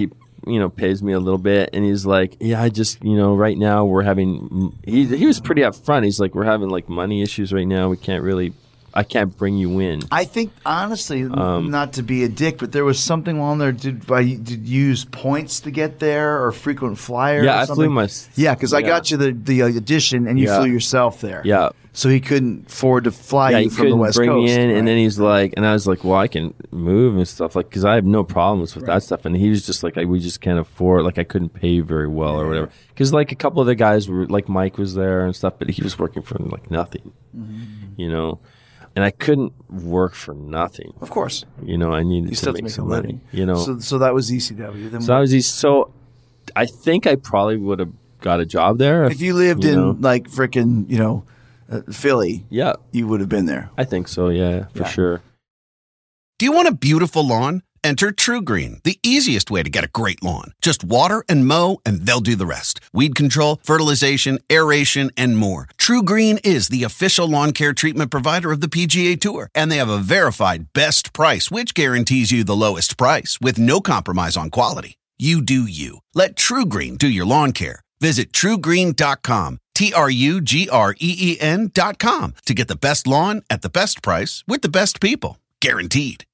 Speaker 5: you know, pays me a little bit, and he's like, yeah, I just, you know, right now we're having. He he was pretty upfront. He's like, we're having like money issues right now. We can't really. I can't bring you in.
Speaker 4: I think, honestly,
Speaker 5: Um,
Speaker 4: not to be a dick, but there was something along there. Did I did you use points to get there or frequent flyer?
Speaker 5: Yeah,
Speaker 4: or
Speaker 5: I
Speaker 4: something?
Speaker 5: flew my.
Speaker 4: Yeah, because I
Speaker 5: yeah.
Speaker 4: got you the the uh, edition, and you
Speaker 5: Yeah.
Speaker 4: flew yourself there.
Speaker 5: Yeah.
Speaker 4: So he couldn't afford to fly
Speaker 5: Yeah,
Speaker 4: you
Speaker 5: he
Speaker 4: from
Speaker 5: couldn't
Speaker 4: the West
Speaker 5: bring
Speaker 4: Coast.
Speaker 5: me in,
Speaker 4: right?
Speaker 5: and then he's like, and I was like, well, I can move and stuff, like, because I have no problems with that stuff. And he was just like, I, we just can't afford, like, I couldn't pay very well or whatever. Because like a couple of the guys were, like Mike was there and stuff, but he was working for like nothing,
Speaker 4: Mm-hmm.
Speaker 5: you know. And I couldn't work for nothing,
Speaker 4: of course,
Speaker 5: you know. I needed
Speaker 4: you
Speaker 5: to
Speaker 4: still have
Speaker 5: make
Speaker 4: to make
Speaker 5: some
Speaker 4: a
Speaker 5: money,
Speaker 4: living.
Speaker 5: you know.
Speaker 4: So so that was E C W. Then
Speaker 5: So I was east. So I think I probably would have got a job there
Speaker 4: if you lived in
Speaker 5: know.
Speaker 4: like frickin', you know, uh, Philly,
Speaker 5: Yeah,
Speaker 4: you would have been there.
Speaker 5: I think so. Yeah, for
Speaker 4: Yeah.
Speaker 5: sure.
Speaker 2: Do you want a beautiful lawn? Enter TruGreen, the easiest way to get a great lawn. Just water and mow, and they'll do the rest. Weed control, fertilization, aeration, and more. TruGreen is the official lawn care treatment provider of the P G A Tour, and they have a verified best price, which guarantees you the lowest price with no compromise on quality. You do you. Let TruGreen do your lawn care. Visit true green dot com, T R U G R E E N dot com, to get the best lawn at the best price with the best people. Guaranteed.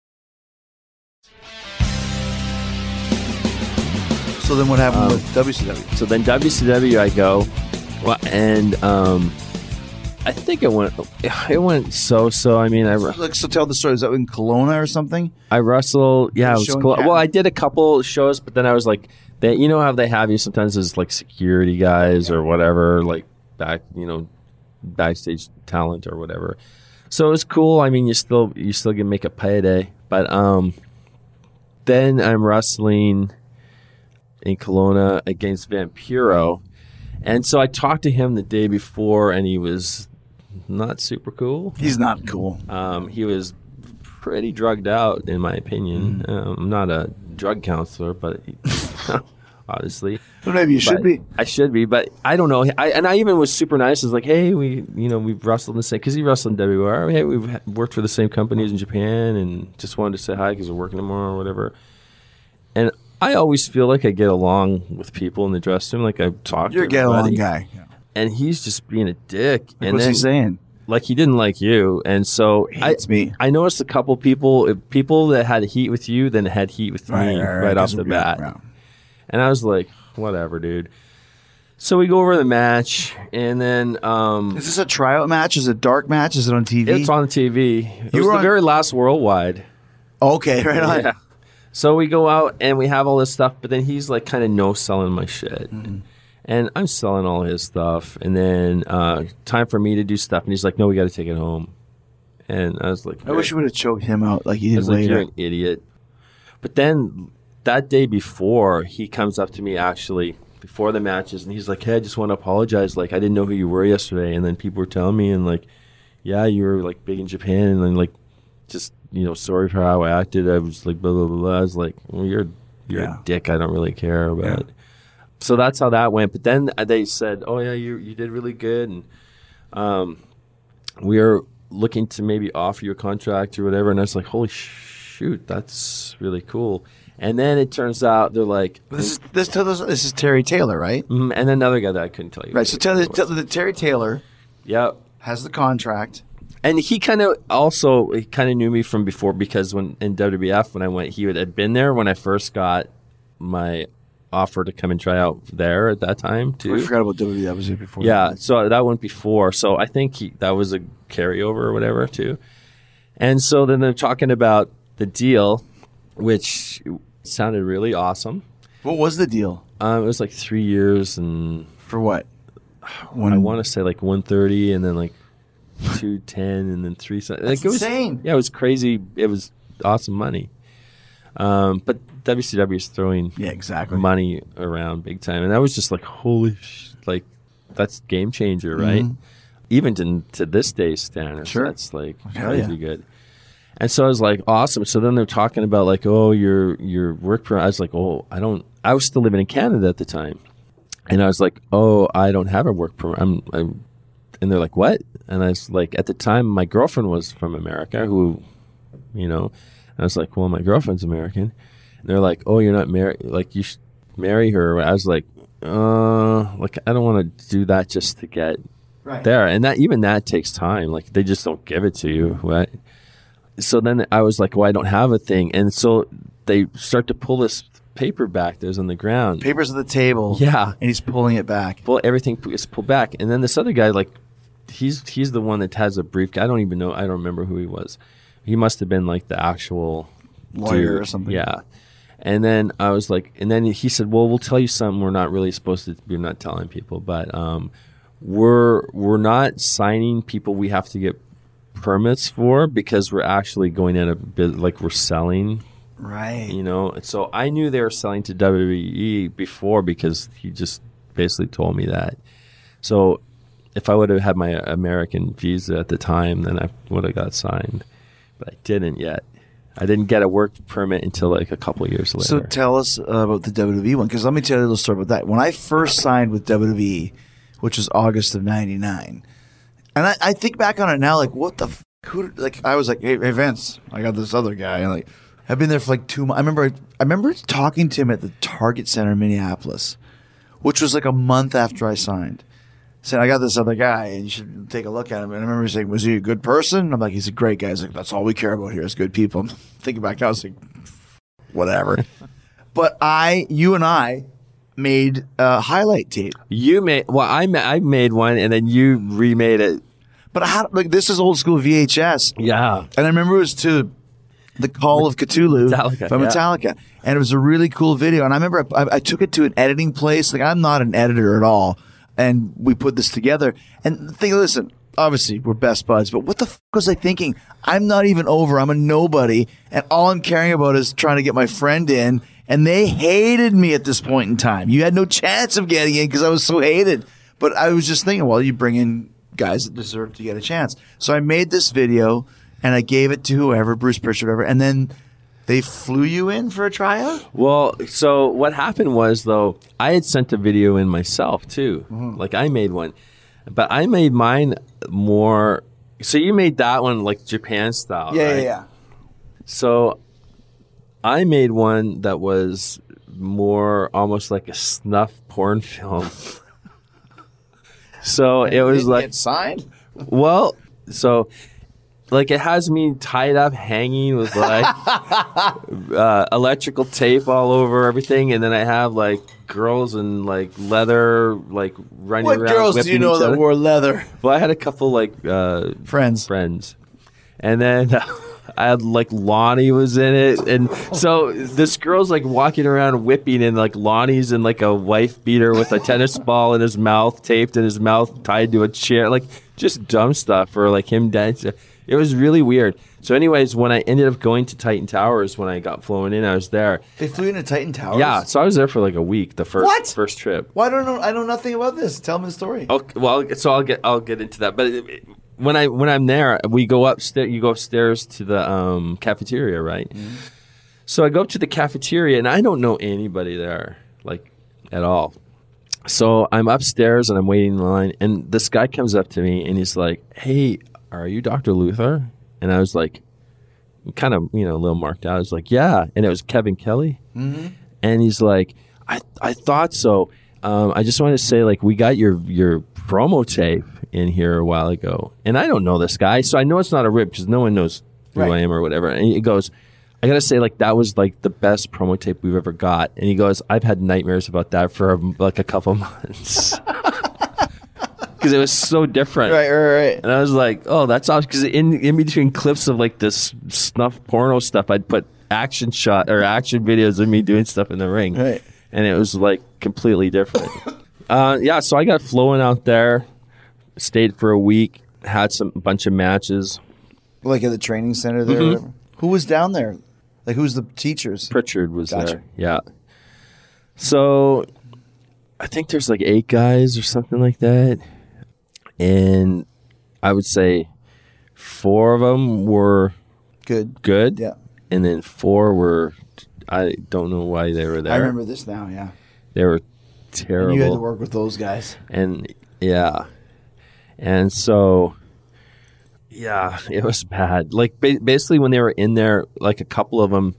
Speaker 4: So then what happened
Speaker 5: Um,
Speaker 4: with W C W?
Speaker 5: So then W C W I go, well, and um, I think it went it went so so. I mean, I
Speaker 4: Like, so tell the story. Is that in Kelowna or something?
Speaker 5: I wrestled. Yeah, it was
Speaker 4: Show in
Speaker 5: cool.
Speaker 4: Canada.
Speaker 5: Well, I did a couple shows, but then I was like, they, you know how they have you sometimes as like security guys or whatever, like back, you know, backstage talent or whatever. So it was cool. I mean, you still you still can make a payday, but um, then I'm wrestling in Kelowna against Vampiro. And so I talked to him the day before, and he was not super cool.
Speaker 4: He's not cool.
Speaker 5: Um, he was pretty drugged out, in my opinion. Um, I'm not a drug counselor, but he, obviously.
Speaker 4: But maybe you should
Speaker 5: But
Speaker 4: be.
Speaker 5: I should be, but I don't know. I, and I even was super nice. I was like, hey, we, you know, we've wrestled in the same, because he wrestled in W R. Hey, we've ha- worked for the same companies in Japan, and just wanted to say hi because we're working tomorrow or whatever. And I always feel like I get along with people in the dressing room. Like I talk
Speaker 4: You're a
Speaker 5: to
Speaker 4: get along
Speaker 5: everybody.
Speaker 4: guy.
Speaker 5: And he's just being a dick.
Speaker 4: Like,
Speaker 5: and
Speaker 4: what's
Speaker 5: then,
Speaker 4: he saying?
Speaker 5: like he didn't like you, and so I,
Speaker 4: Hates me.
Speaker 5: I noticed a couple people, people that had heat with you, then had heat with me right, off
Speaker 4: 'cause
Speaker 5: the
Speaker 4: we're-
Speaker 5: bat,
Speaker 4: yeah.
Speaker 5: and I was like, whatever, dude. So we go over the match, and then um,
Speaker 4: Is this a tryout match? Is it a dark match? Is it on T V?
Speaker 5: it's on T V. It
Speaker 4: You
Speaker 5: was
Speaker 4: were
Speaker 5: the
Speaker 4: on-
Speaker 5: very last Worldwide.
Speaker 4: Okay, right on.
Speaker 5: Yeah. So we go out and we have all this stuff, but then he's like kind of no selling my shit.
Speaker 4: Mm-hmm.
Speaker 5: And I'm selling all his stuff. And then uh, time for me to do stuff. And he's like, no, we got to take it home. And I was like,
Speaker 4: I wish you would have choked him out like you
Speaker 5: I
Speaker 4: did
Speaker 5: was like, you're
Speaker 4: later.
Speaker 5: an idiot. But then that day before, he comes up to me actually before the matches, and he's like, hey, I just want to apologize. Like, I didn't know who you were yesterday. And then people were telling me, and like, yeah, you were like big in Japan. And then like, just, you know, sorry for how I acted. I was like, blah, blah, blah, blah. I was like, well, you're, you're
Speaker 4: Yeah.
Speaker 5: a dick. I don't really care about it. So that's how that went. But then they said, oh, yeah, you you did really good. And um, we are looking to maybe offer you a contract or whatever. And I was like, holy shoot, that's really cool. And then it turns out they're like,
Speaker 4: This is this, tell us- this is Terry Taylor, right?
Speaker 5: mm, and then another guy that I couldn't tell you.
Speaker 4: Right. So tell, tell that Terry Taylor
Speaker 5: Yeah.
Speaker 4: has the contract.
Speaker 5: And he kind of also he kind of knew me from before, because when in W W F when I went, he had been there when I first got my offer to come and try out there at that time too.
Speaker 4: We forgot about W W E. That was it before.
Speaker 5: Yeah, so that went before. So I think he, that was a carryover or whatever too. And so then they're talking about the deal, which sounded really awesome.
Speaker 4: What was the deal?
Speaker 5: Um, it was like three years, and
Speaker 4: For what? When
Speaker 5: I want to say like one thirty, and then like two ten, and then three. Like
Speaker 4: That's
Speaker 5: it was
Speaker 4: insane.
Speaker 5: Yeah, it was crazy. It was awesome money. Um, but W C W is throwing
Speaker 4: Yeah, exactly.
Speaker 5: money around big time, and that was just like holy, sh- like that's game changer, right? Even to to this day's standards,
Speaker 4: Mm-hmm. Sure.
Speaker 5: that's like
Speaker 4: Hell
Speaker 5: crazy
Speaker 4: yeah.
Speaker 5: good. And so I was like, awesome. So then they're talking about like, oh, your your work permit. I was like, oh, I don't. I was still living in Canada at the time, and I was like, oh, I don't have a work permit. I'm, I'm and they're like, what? And I was like, at the time, my girlfriend was from America, who, you know, I was like, well, my girlfriend's American. they're like, "Oh, you're not married. Like you should marry her." I was like, "Uh, like I don't want to do that just to get
Speaker 4: Right.
Speaker 5: there." And that even that takes time. Like they just don't give it to you, right? So then I was like, "Well, I don't have a thing," and so they start to pull this paper back that was on the ground.
Speaker 4: Papers on the table.
Speaker 5: Yeah.
Speaker 4: And he's pulling it back.
Speaker 5: Well, everything is pulled back, and then this other guy, like, he's he's the one that has a briefcase. I don't even know. I don't remember who he was. He must have been like the actual
Speaker 4: Lawyer
Speaker 5: dude.
Speaker 4: or something.
Speaker 5: Yeah. And then I was like, and then he said, "Well, we'll tell you something. We're not really supposed to. We're not telling people, but um, we're we're not signing people. We have to get permits for because we're actually going in a bit like we're selling."
Speaker 4: Right.
Speaker 5: You know, and so I knew they were selling to W W E before because he just basically told me that. So if I would have had my American visa at the time, then I would have got signed. But I didn't yet. I didn't get a work permit until like a couple of years later.
Speaker 4: So tell us uh, about the W W E one, because let me tell you a little story about that. When I first signed with W W E, which was August of ninety-nine, and I, I think back on it now, like, what the f- who, like, I was like, hey, hey, Vince, I got this other guy. And like, I've been there for like two months. I remember, I remember talking to him at the Target Center in Minneapolis, which was like a month after I signed. Saying, I got this other guy, and you should take a look at him. And I remember saying, was he a good person? I'm like, he's a great guy. He's like, that's all we care about here is good people. I'm thinking back now, I was like, whatever. But I, you and I made a highlight tape.
Speaker 5: You made well. I ma- I made one, and then you remade it.
Speaker 4: But I had, like, this is old school V H S.
Speaker 5: Yeah.
Speaker 4: And I remember it was to The Call of Cthulhu
Speaker 5: Metallica,
Speaker 4: from
Speaker 5: yeah.
Speaker 4: Metallica. And it was a really cool video. And I remember I, I took it to an editing place. Like, I'm not an editor at all. And we put this together. And the thing, listen, obviously we're best buds, but what the f- was I thinking? I'm not even over. I'm a nobody. And all I'm caring about is trying to get my friend in. And they hated me at this point in time. You had no chance of getting in because I was so hated. But I was just thinking, well, you bring in guys that deserve to get a chance. So I made this video and I gave it to whoever, Bruce Pritchard, whatever. And then they flew you in for a tryout?
Speaker 5: Well, so what happened was, though, I had sent a video in myself, too.
Speaker 4: Mm-hmm.
Speaker 5: Like, I made one. But I made mine more... So you made that one, like, Japan style,
Speaker 4: Yeah,
Speaker 5: right?
Speaker 4: yeah, yeah.
Speaker 5: So I made one that was more almost like a snuff porn film. So it was
Speaker 4: Didn't
Speaker 5: like...
Speaker 4: get signed?
Speaker 5: Well, so... Like, it has me tied up, hanging with, like, uh, electrical tape all over everything. And then I have, like, girls in, like, leather, like, running
Speaker 4: What
Speaker 5: around.
Speaker 4: girls do you
Speaker 5: whipping
Speaker 4: know
Speaker 5: each
Speaker 4: that
Speaker 5: other.
Speaker 4: wore leather?
Speaker 5: Well, I had a couple, like, uh,
Speaker 4: Friends.
Speaker 5: friends. And then I had, like, Lonnie was in it. And so this girl's, like, walking around whipping, and, like, Lonnie's in, like, a wife beater with a tennis ball in his mouth, taped in his mouth, tied to a chair. Like, just dumb stuff, or, like, him dancing. It was really weird. So anyways, when I ended up going to Titan Towers, when I got flown in, I was there.
Speaker 4: They flew into Titan Towers?
Speaker 5: Yeah, so I was there for like a week, the first
Speaker 4: What?
Speaker 5: first trip.
Speaker 4: Well, I don't know. I know nothing about this. Tell me the story.
Speaker 5: Okay, well, so I'll get I'll get into that. But it, it, when I when I'm there, we go upstairs. You go upstairs to the um, cafeteria, right? Mm-hmm. So I go up to the cafeteria, and I don't know anybody there, like, at all. So I'm upstairs, and I'm waiting in line, and this guy comes up to me, and he's like, "Hey, are you Doctor Luther?" And I was like, kind of, you know, a little marked out. I was like, yeah. And it was Kevin Kelly. Mm-hmm. And he's like, I I thought so. Um, I just wanted to say, like, we got your your promo tape in here a while ago. And I don't know this guy, so I know it's not a rip because no one knows who
Speaker 4: Right.
Speaker 5: I am or whatever. And he goes, I got to say, like, that was, like, the best promo tape we've ever got. And he goes, I've had nightmares about that for, like, a couple months. Because it was so different.
Speaker 4: Right, right, right.
Speaker 5: And I was like, oh, that's awesome. Because in, in between clips of, like, this snuff porno stuff, I'd put action shot or action videos of me doing stuff in the ring.
Speaker 4: Right.
Speaker 5: And it was, like, completely different. uh, yeah, so I got flown out there, stayed for a week, had some bunch of matches.
Speaker 4: Like at the training center there?
Speaker 5: Mm-hmm.
Speaker 4: Or whatever? Who was down there? Like, who's the teachers?
Speaker 5: Pritchard was
Speaker 4: Gotcha.
Speaker 5: there. Yeah. So I think there's, like, eight guys or something like that. And I would say four of them were
Speaker 4: Good.
Speaker 5: good.
Speaker 4: Yeah.
Speaker 5: And then four were, I don't know why they were there.
Speaker 4: I remember this now, yeah.
Speaker 5: They were terrible.
Speaker 4: And you had to work with those guys.
Speaker 5: And yeah. And so, yeah, it was bad. Like, ba- basically when they were in there, like, a couple of them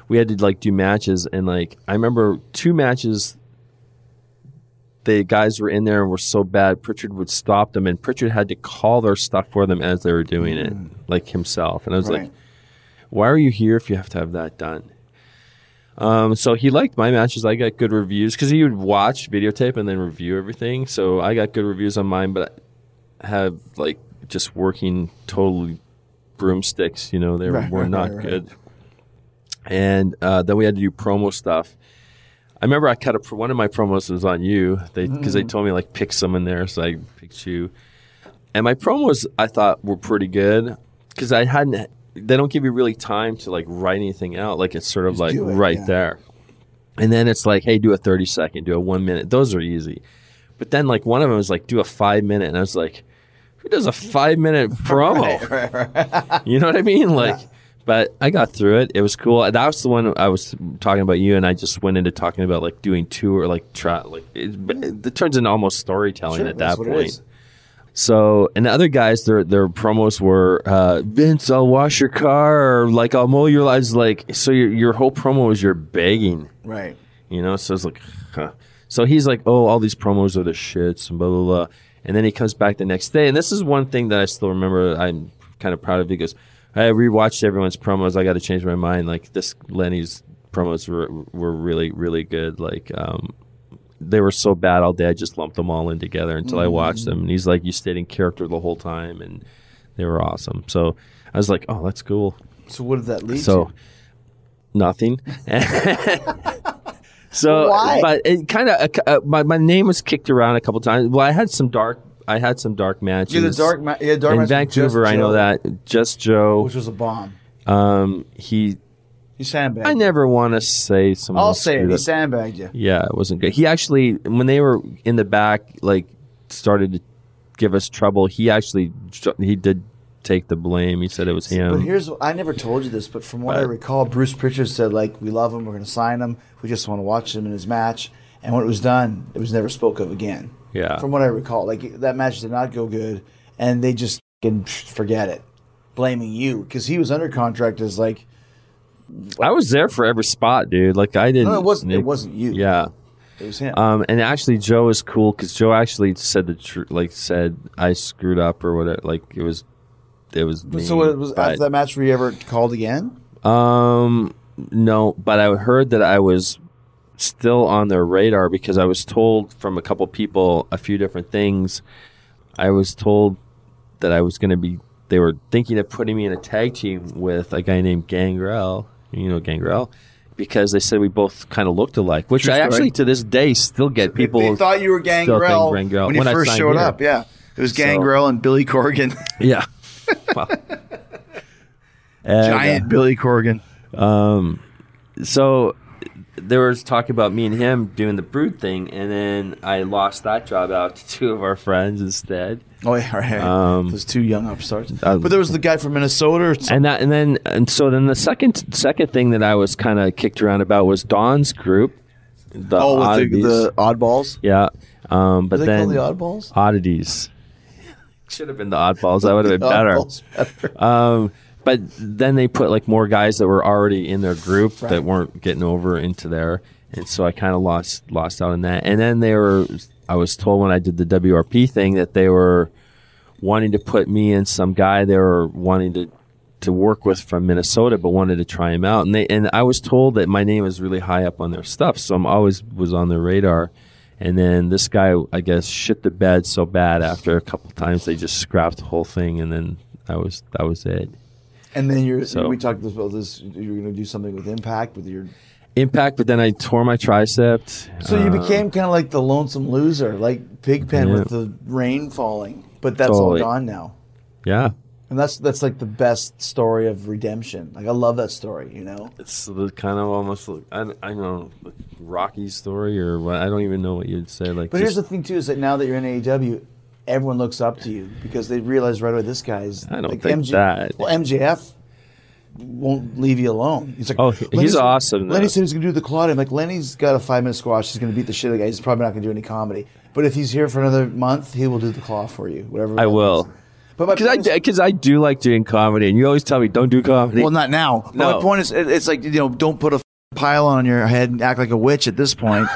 Speaker 5: we had to like do matches, and like I remember two matches. The guys were in there and were so bad, Pritchard would stop them, and Pritchard had to call their stuff for them as they were doing it, mm. like himself. And I was right. like, why are you here if you have to have that done? Um, so he liked my matches. I got good reviews because he would watch videotape and then review everything. So I got good reviews on mine, but I have like just working totally broomsticks, you know, they right, were right, not right, good. Right. And uh, then we had to do promo stuff. I remember I cut a one of my promos was on you, they because mm-hmm. they told me like pick someone there, so I picked you. And my promos I thought were pretty good because I hadn't. They don't give you really time to like write anything out. Like it's sort of Just like it, right yeah. there. And then it's like, hey, do a thirty second, do a one minute. Those are easy. But then like one of them was like, do a five minute, and I was like, who does a five minute promo? right, right, right. You know what I mean? Like. Yeah. But I got through it. It was cool. That was the one I was talking about you, and I just went into talking about like doing two or like try like it, but it, it turns into almost storytelling sure, at that point. So, and the other guys, their their promos were uh, Vince, I'll wash your car, or like I'll mow your lives. Like so, your your whole promo is you're begging,
Speaker 4: right?
Speaker 5: You know, so it's like, huh. So he's like, oh, all these promos are the shits and blah blah blah. And then he comes back the next day, and this is one thing that I still remember. I'm kind of proud of. He goes, I rewatched everyone's promos. I got to change my mind. Like this, Lenny's promos were were really really good. Like um, they were so bad all day. I just lumped them all in together until mm-hmm. I watched them. And he's like, you stayed in character the whole time, and they were awesome. So I was like, oh, that's cool.
Speaker 4: So what did that lead
Speaker 5: so,
Speaker 4: to?
Speaker 5: Nothing. So,
Speaker 4: why?
Speaker 5: But it kind of uh, my my name was kicked around a couple times. Well, I had some dark. I had some dark matches.
Speaker 4: Yeah, the dark, ma- yeah, dark
Speaker 5: in
Speaker 4: match
Speaker 5: Vancouver. I know that Just Joe,
Speaker 4: which was a bomb.
Speaker 5: Um, he,
Speaker 4: he sandbagged.
Speaker 5: I never want to say someone.
Speaker 4: I'll say it. He sandbagged you.
Speaker 5: Yeah, it wasn't good. He actually, when they were in the back, like started to give us trouble. He actually, he did take the blame. He said it was him.
Speaker 4: But here's, I never told you this, but from what but, I recall, Bruce Pritchard said like, we love him, we're going to sign him, we just want to watch him in his match. And when it was done, it was never spoke of again.
Speaker 5: Yeah.
Speaker 4: From what I recall, like that match did not go good, and they just can forget it, blaming you because he was under contract as like.
Speaker 5: I was there for every spot, dude. Like I didn't.
Speaker 4: No, it wasn't. It, it wasn't you.
Speaker 5: Yeah,
Speaker 4: it was him.
Speaker 5: Um, and actually, Joe is cool because Joe actually said the truth. Like said, I screwed up or whatever. Like it was, it was. Me,
Speaker 4: so it was but, after that match. Were you ever called again?
Speaker 5: Um, no, but I heard that I was still on their radar because I was told from a couple people a few different things. I was told that I was going to be, they were thinking of putting me in a tag team with a guy named Gangrel, you know Gangrel, because they said we both kind of looked alike, which True I story. actually to this day still get people.
Speaker 4: They thought you were Gangrel, Gangrel when you when first showed here. up, yeah. It was Gangrel so, and Billy Corgan.
Speaker 5: Yeah. Wow. and,
Speaker 4: Giant uh, Billy Corgan.
Speaker 5: Um, so there was talk about me and him doing the Brood thing, and then I lost that job out to two of our friends instead.
Speaker 4: Oh yeah, right. Um, those two young upstarts. Uh, but there was the guy from Minnesota,
Speaker 5: and that, and then, and so then the second second thing that I was kind of kicked around about was Don's group.
Speaker 4: The oh, with the, the oddballs.
Speaker 5: Yeah, um, but
Speaker 4: Are they
Speaker 5: then
Speaker 4: called the oddballs.
Speaker 5: Oddities. Should have been the oddballs. That would have been better. better. Um, But then they put like more guys that were already in their group right. that weren't getting over into there, and so I kind of lost lost out on that. And then they were, I was told when I did the W R P thing that they were wanting to put me and some guy they were wanting to to work with from Minnesota, but wanted to try him out. And they and I was told that my name is really high up on their stuff, so I'm always was on their radar. And then this guy, I guess, shit the bed so bad after a couple times they just scrapped the whole thing, and then that was that was it.
Speaker 4: And then you're, so, we talked about this, you're going to do something with Impact with your...
Speaker 5: Impact, but then I tore my tricep.
Speaker 4: So you uh, became kind of like the lonesome loser, like Pigpen yeah. with the rain falling. But that's totally. all gone now.
Speaker 5: Yeah.
Speaker 4: And that's that's like the best story of redemption. Like I love that story, you know?
Speaker 5: It's the kind of almost, like, I, I don't know, like Rocky story or what, I don't even know what you'd say. Like.
Speaker 4: But just, here's the thing, too, is that now that you're in A E W... everyone looks up to you because they realize right away this guy's.
Speaker 5: I don't
Speaker 4: like
Speaker 5: think
Speaker 4: M J,
Speaker 5: that.
Speaker 4: Well, M J F won't leave you alone. He's like,
Speaker 5: oh, he's
Speaker 4: Lenny's,
Speaker 5: awesome.
Speaker 4: Lenny
Speaker 5: though.
Speaker 4: said he's going to do the Claudia. I'm like, Lenny's got a five minute squash. He's going to beat the shit out of the guy. He's probably not going to do any comedy. But if he's here for another month, he will do the claw for you. Whatever.
Speaker 5: I will.
Speaker 4: Is. But my
Speaker 5: Because I,
Speaker 4: point is-
Speaker 5: because I do like doing comedy, and you always tell me don't do comedy.
Speaker 4: well, not now. But
Speaker 5: No.
Speaker 4: my point is, it- it's like, you know, don't put a pile on your head and act like a witch at this point.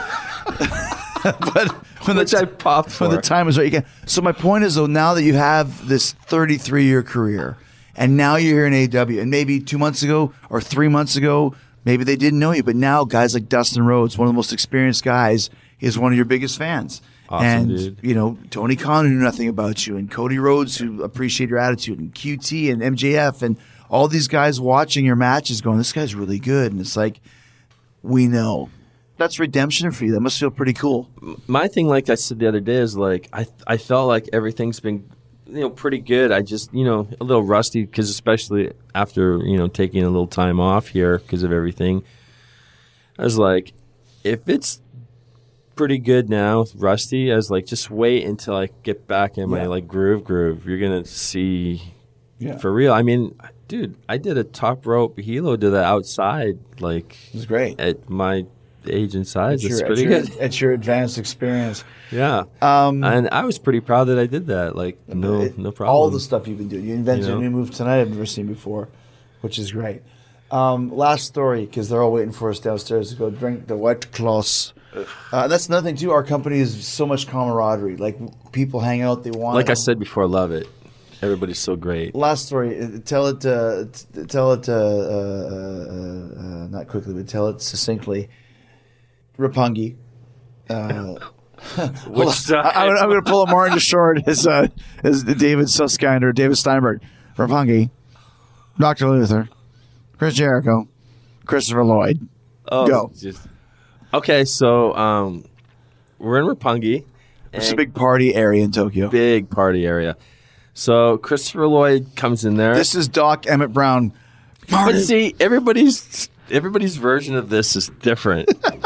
Speaker 4: But when
Speaker 5: Which
Speaker 4: the,
Speaker 5: I popped
Speaker 4: when the
Speaker 5: for.
Speaker 4: time is right, you can. So my point is, though, now that you have this thirty-three year career, and now you're here in A E W, and maybe two months ago or three months ago, maybe they didn't know you, but now guys like Dustin Rhodes, one of the most experienced guys, is one of your biggest fans.
Speaker 5: Awesome,
Speaker 4: and
Speaker 5: dude.
Speaker 4: you know, Tony Khan, who knew nothing about you, and Cody Rhodes, who appreciate your attitude, and Q T and M J F, and all these guys watching your matches, going, "This guy's really good," and it's like, we know. That's redemption for you. That must feel pretty cool.
Speaker 5: My thing, like I said the other day, is like I I felt like everything's been, you know, pretty good. I just, you know, a little rusty because especially after, you know, taking a little time off here because of everything. I was like, if it's pretty good now, rusty, I was like, just wait until I get back in my
Speaker 4: Yeah.
Speaker 5: like groove groove. You're gonna see
Speaker 4: Yeah.
Speaker 5: for real. I mean, dude, I did a top rope helo to the outside, like
Speaker 4: It was great.
Speaker 5: at my age and size. It's
Speaker 4: It's
Speaker 5: pretty
Speaker 4: your,
Speaker 5: good.
Speaker 4: It's your advanced experience.
Speaker 5: Yeah.
Speaker 4: Um,
Speaker 5: And I was pretty proud that I did that. Like, no,
Speaker 4: It-
Speaker 5: no problem.
Speaker 4: All the stuff you've been doing. You invented
Speaker 5: You know?
Speaker 4: a new move tonight I've never seen before, which is great. Um, last story, because they're all waiting for us downstairs to go drink the White Claws. Uh, that's another thing, too. Our company is so much camaraderie. Like, people hang out, they want
Speaker 5: Like I said before, I love it. Everybody's so great.
Speaker 4: Last story. uh, Tell it. Uh, t- tell it. Uh, uh, uh, uh, not quickly, but tell it succinctly. Rapungi. Uh,
Speaker 5: Which side?
Speaker 4: I, I'm going to pull a Martin Short as uh, as David Susskind or David Steinberg. Rapungi, Doctor Luther, Chris Jericho, Christopher Lloyd.
Speaker 5: Oh,
Speaker 4: Go.
Speaker 5: just- okay, so um, we're in Roppongi.
Speaker 4: It's a
Speaker 5: and
Speaker 4: big party area in Tokyo.
Speaker 5: big party area. So Christopher Lloyd comes in there.
Speaker 4: This is Doc Emmett Brown.
Speaker 5: but see, everybody's everybody's version of this is different.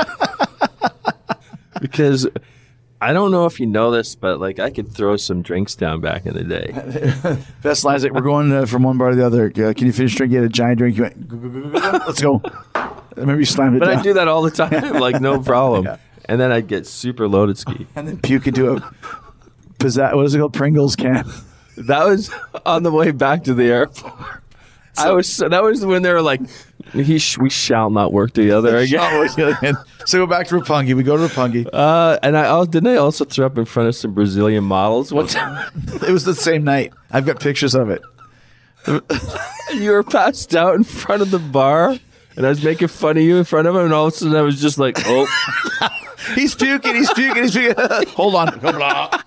Speaker 5: Because I don't know if you know this, but like I could throw some drinks down back in the day.
Speaker 4: Best lines like, we're going uh, from one bar to the other. Uh, can you finish drinking? You had a giant drink. You went, "Go, go, go, go, go." Let's go. Maybe you slammed it
Speaker 5: But
Speaker 4: down.
Speaker 5: I do that all the time, like no problem. And then I'd get super loaded ski.
Speaker 4: And then puke into a pizza- what is it called? Pringles can.
Speaker 5: That was on the way back to the airport. I was that was when they were like, he sh- "We shall not work together again."
Speaker 4: So go back to Roppongi. We go to Roppongi.
Speaker 5: Uh, and I al- didn't I also throw up in front of some Brazilian models one time.
Speaker 4: It was the same night. I've got pictures of it.
Speaker 5: You were passed out in front of the bar, and I was making fun of you in front of him, and all of a sudden I was just like, "Oh,
Speaker 4: He's puking. He's puking. He's puking. Hold on. Blah.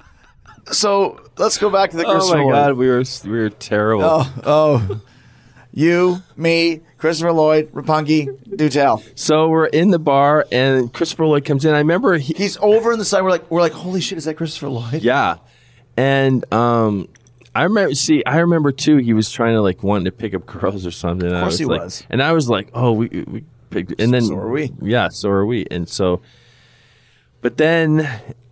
Speaker 4: So let's go back to the
Speaker 5: oh
Speaker 4: Christopher
Speaker 5: my
Speaker 4: Lloyd.
Speaker 5: god, we were we were terrible."
Speaker 4: Oh, oh. You, me, Christopher Lloyd, Roppongi, do tell.
Speaker 5: So we're in the bar, and Christopher Lloyd comes in. I remember he,
Speaker 4: He's over in the side. We're like, we're like, holy shit, is that Christopher Lloyd?
Speaker 5: yeah, and um. I remember. See, I remember too. He was trying to like wanting to pick up girls or something. Of
Speaker 4: course he
Speaker 5: like,
Speaker 4: was.
Speaker 5: And I was like, "Oh, we we picked." And then
Speaker 4: So are we.
Speaker 5: Yeah, so are we. And so, but then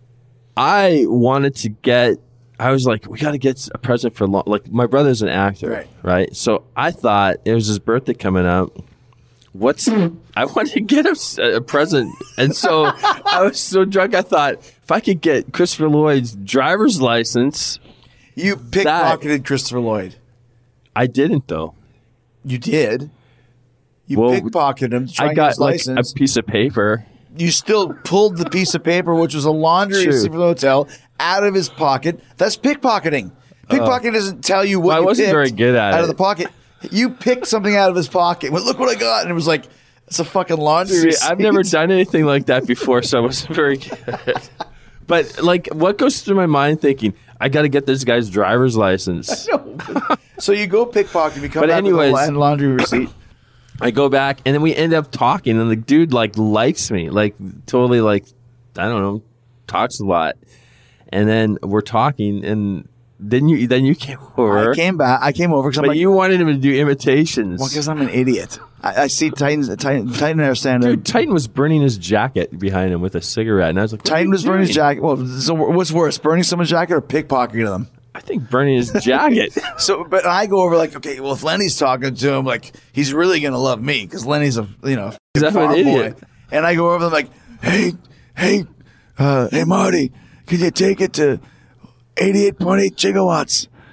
Speaker 5: I wanted to get. I was like, we got to get a present for long. Like my brother's an actor,
Speaker 4: Right.
Speaker 5: right? So I thought it was his birthday coming up. What's I wanted to get him s- a present, and so I was so drunk. I thought if I could get Christopher Lloyd's driver's license.
Speaker 4: You pickpocketed Christopher Lloyd.
Speaker 5: I didn't though.
Speaker 4: You did. You
Speaker 5: Well,
Speaker 4: pickpocketed him.
Speaker 5: I
Speaker 4: trying to get
Speaker 5: got
Speaker 4: his
Speaker 5: like
Speaker 4: license.
Speaker 5: a piece of paper.
Speaker 4: You still pulled the piece of paper, which was a laundry
Speaker 5: True.
Speaker 4: receipt from the hotel, out of his pocket. That's pickpocketing. Pickpocketing doesn't tell you what
Speaker 5: Well, I
Speaker 4: you
Speaker 5: wasn't
Speaker 4: picked
Speaker 5: very good at
Speaker 4: out
Speaker 5: it.
Speaker 4: of the pocket. You picked something out of his pocket. Went, look what I got, and it was like, it's a fucking laundry
Speaker 5: See,
Speaker 4: receipt.
Speaker 5: I've never done anything like that before, so I wasn't very good. But like, what goes through my mind thinking, I got to get this guy's driver's license.
Speaker 4: So you go pickpocket, you come
Speaker 5: But
Speaker 4: back
Speaker 5: anyways-
Speaker 4: with a la- laundry receipt.
Speaker 5: I go back, and then we end up talking, and the dude like likes me, like totally like, I don't know, talks a lot. And then we're talking, and then you then you came over,
Speaker 4: I came back. I came over because I'm
Speaker 5: but
Speaker 4: like,
Speaker 5: you wanted him to do imitations.
Speaker 4: well, because I'm an idiot. I, I see Titan, Titan, Titan there standing.
Speaker 5: Dude, Titan was burning his jacket behind him with a cigarette, and I was like, what are
Speaker 4: Titan
Speaker 5: you
Speaker 4: was burning his
Speaker 5: doing?
Speaker 4: jacket. Well, so what's worse, burning someone's jacket or pickpocketing them?
Speaker 5: I think burning his jacket.
Speaker 4: So, but I go over like, okay, well, if Lenny's talking to him, like, he's really gonna love me because Lenny's a, you know,
Speaker 5: He's a
Speaker 4: farm
Speaker 5: idiot.
Speaker 4: boy. And I go over them like, hey, hey, uh, hey, Marty, can you take it to eighty-eight point eight gigawatts?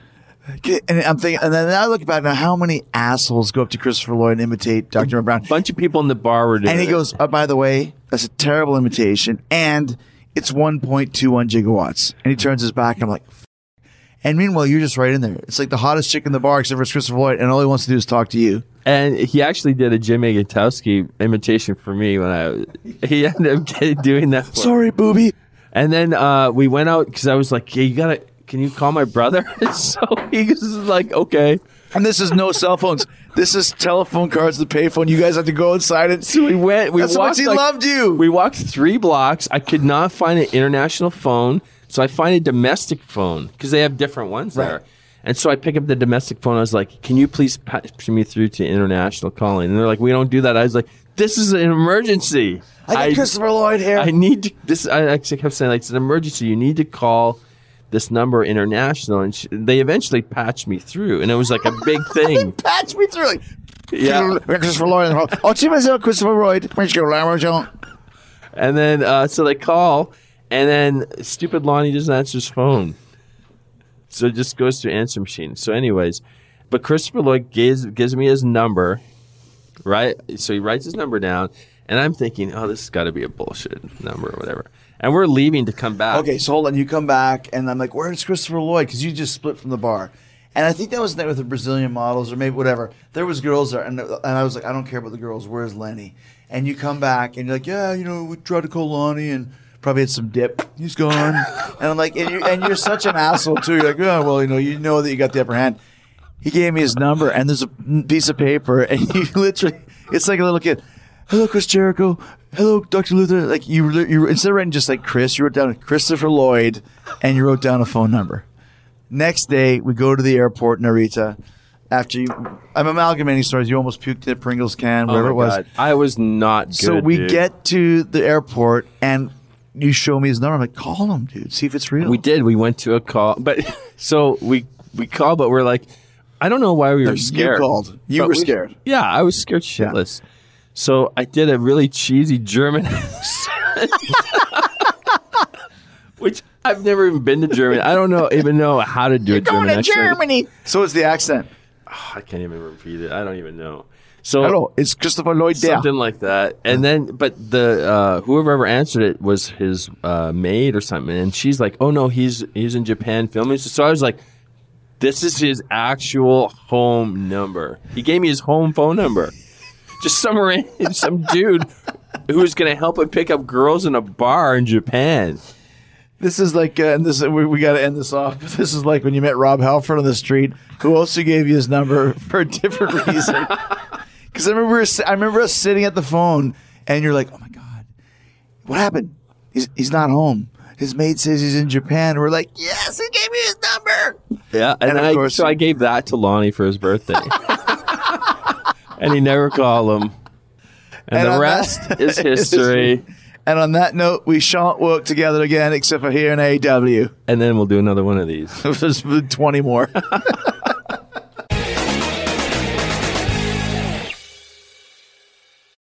Speaker 4: And I'm thinking, and then I look back now, how many assholes go up to Christopher Lloyd and imitate Doctor Brown?
Speaker 5: A bunch of people in the bar were doing
Speaker 4: And he
Speaker 5: it.
Speaker 4: goes, oh, by the way, that's a terrible imitation. And it's one point two one gigawatts. And he turns his back and I'm like, F-. And meanwhile, you're just right in there. It's like the hottest chick in the bar, except for it's Christopher Lloyd. And all he wants to do is talk to you.
Speaker 5: And he actually did a Jim Agatowski imitation for me when I, he ended up getting, doing that. For
Speaker 4: Sorry, booby.
Speaker 5: And then uh, we went out because I was like, hey, you got to, can you call my brother? So he was like, okay.
Speaker 4: And this is no cell phones. This is telephone cards, the payphone. You guys have to go inside it.
Speaker 5: So we went. We
Speaker 4: That's how much
Speaker 5: walked,
Speaker 4: he
Speaker 5: like-
Speaker 4: loved you.
Speaker 5: We walked three blocks. I could not find an international phone, so I find a domestic phone because they have different ones
Speaker 4: Right.
Speaker 5: there. And so I pick up the domestic phone. I was like, "Can you please patch me through to international calling?" And they're like, "We don't do that." I was like, "This is an emergency.
Speaker 4: I got Christopher Lloyd here.
Speaker 5: I need to, this." I actually kept saying, "Like, it's an emergency. You need to call this number international." And sh- they eventually patched me through, and it was like a big thing.
Speaker 4: Patch me through. Like,
Speaker 5: Yeah.
Speaker 4: Christopher Lloyd. Oh, see myself, Christopher Lloyd. Where's your language on?
Speaker 5: And then, uh, so they call, and then stupid Lonnie doesn't answer his phone. So it just goes to answer machine. So anyways, but Christopher Lloyd gives, gives me his number, right? So he writes his number down, and I'm thinking, oh, this has got to be a bullshit number or whatever. And we're leaving to come back.
Speaker 4: Okay, so hold on. You come back, and I'm like, where's Christopher Lloyd? Because you just split from the bar. And I think that was the night with the Brazilian models or maybe whatever. There was girls there, and, and I was like, I don't care about the girls. Where's Lenny? And you come back, and you're like, yeah, you know, we tried to call Lonnie, and probably had some dip. He's gone. And I'm like, and you're, and you're such an asshole, too. You're like, oh, well, you know, you know that you got the upper hand. He gave me his number, and there's a piece of paper, and you literally, it's like a little kid. Hello, Chris Jericho. Hello, Doctor Luther. Like you, you instead of writing just like Chris, you wrote down Christopher Lloyd, and you wrote down a phone number. Next day, we go to the airport, Narita. After you, I'm amalgamating stories. You almost puked in a Pringles can,
Speaker 5: Oh
Speaker 4: whatever
Speaker 5: my
Speaker 4: it was.
Speaker 5: God. I was not good.
Speaker 4: So we
Speaker 5: dude.
Speaker 4: get to the airport, and you show me his number. I'm like, call him, dude. See if it's real.
Speaker 5: We did. We went to a call, but so we we called, but we're like, I don't know why we were
Speaker 4: You
Speaker 5: scared.
Speaker 4: called. You
Speaker 5: But
Speaker 4: were
Speaker 5: we-
Speaker 4: scared.
Speaker 5: Yeah, I was scared shitless. So I did a really cheesy German accent, which I've never even been to Germany. I don't know even know how to do a German accent.
Speaker 4: So it's the accent.
Speaker 5: Oh, I can't even repeat it. I don't even know. So
Speaker 4: Hello, it's Christopher Lloyd there.
Speaker 5: something like that, and then but the uh, whoever ever answered it was his uh, maid or something, and she's like, "Oh no, he's he's in Japan filming." So I was like, "This is his actual home number." He gave me his home phone number. Just some random, some dude who was going to help him pick up girls in a bar in Japan.
Speaker 4: This is like, uh, and this we, we got to end this off. But this is like when you met Rob Halford on the street, who also gave you his number for a different reason. Because I remember, us- I remember us sitting at the phone, and you're like, "Oh my god, what happened? He's he's not home. His maid says he's in Japan." And we're like, "Yes, he gave me his number."
Speaker 5: Yeah, and,
Speaker 4: And of
Speaker 5: I,
Speaker 4: course-
Speaker 5: so I gave that to Lonnie for his birthday, and he never called him. And,
Speaker 4: And
Speaker 5: the
Speaker 4: on
Speaker 5: rest
Speaker 4: that-
Speaker 5: is history.
Speaker 4: And on that note, we shan't work together again, except for here in A E W.
Speaker 5: And then we'll do another one of these.
Speaker 4: There's twenty more.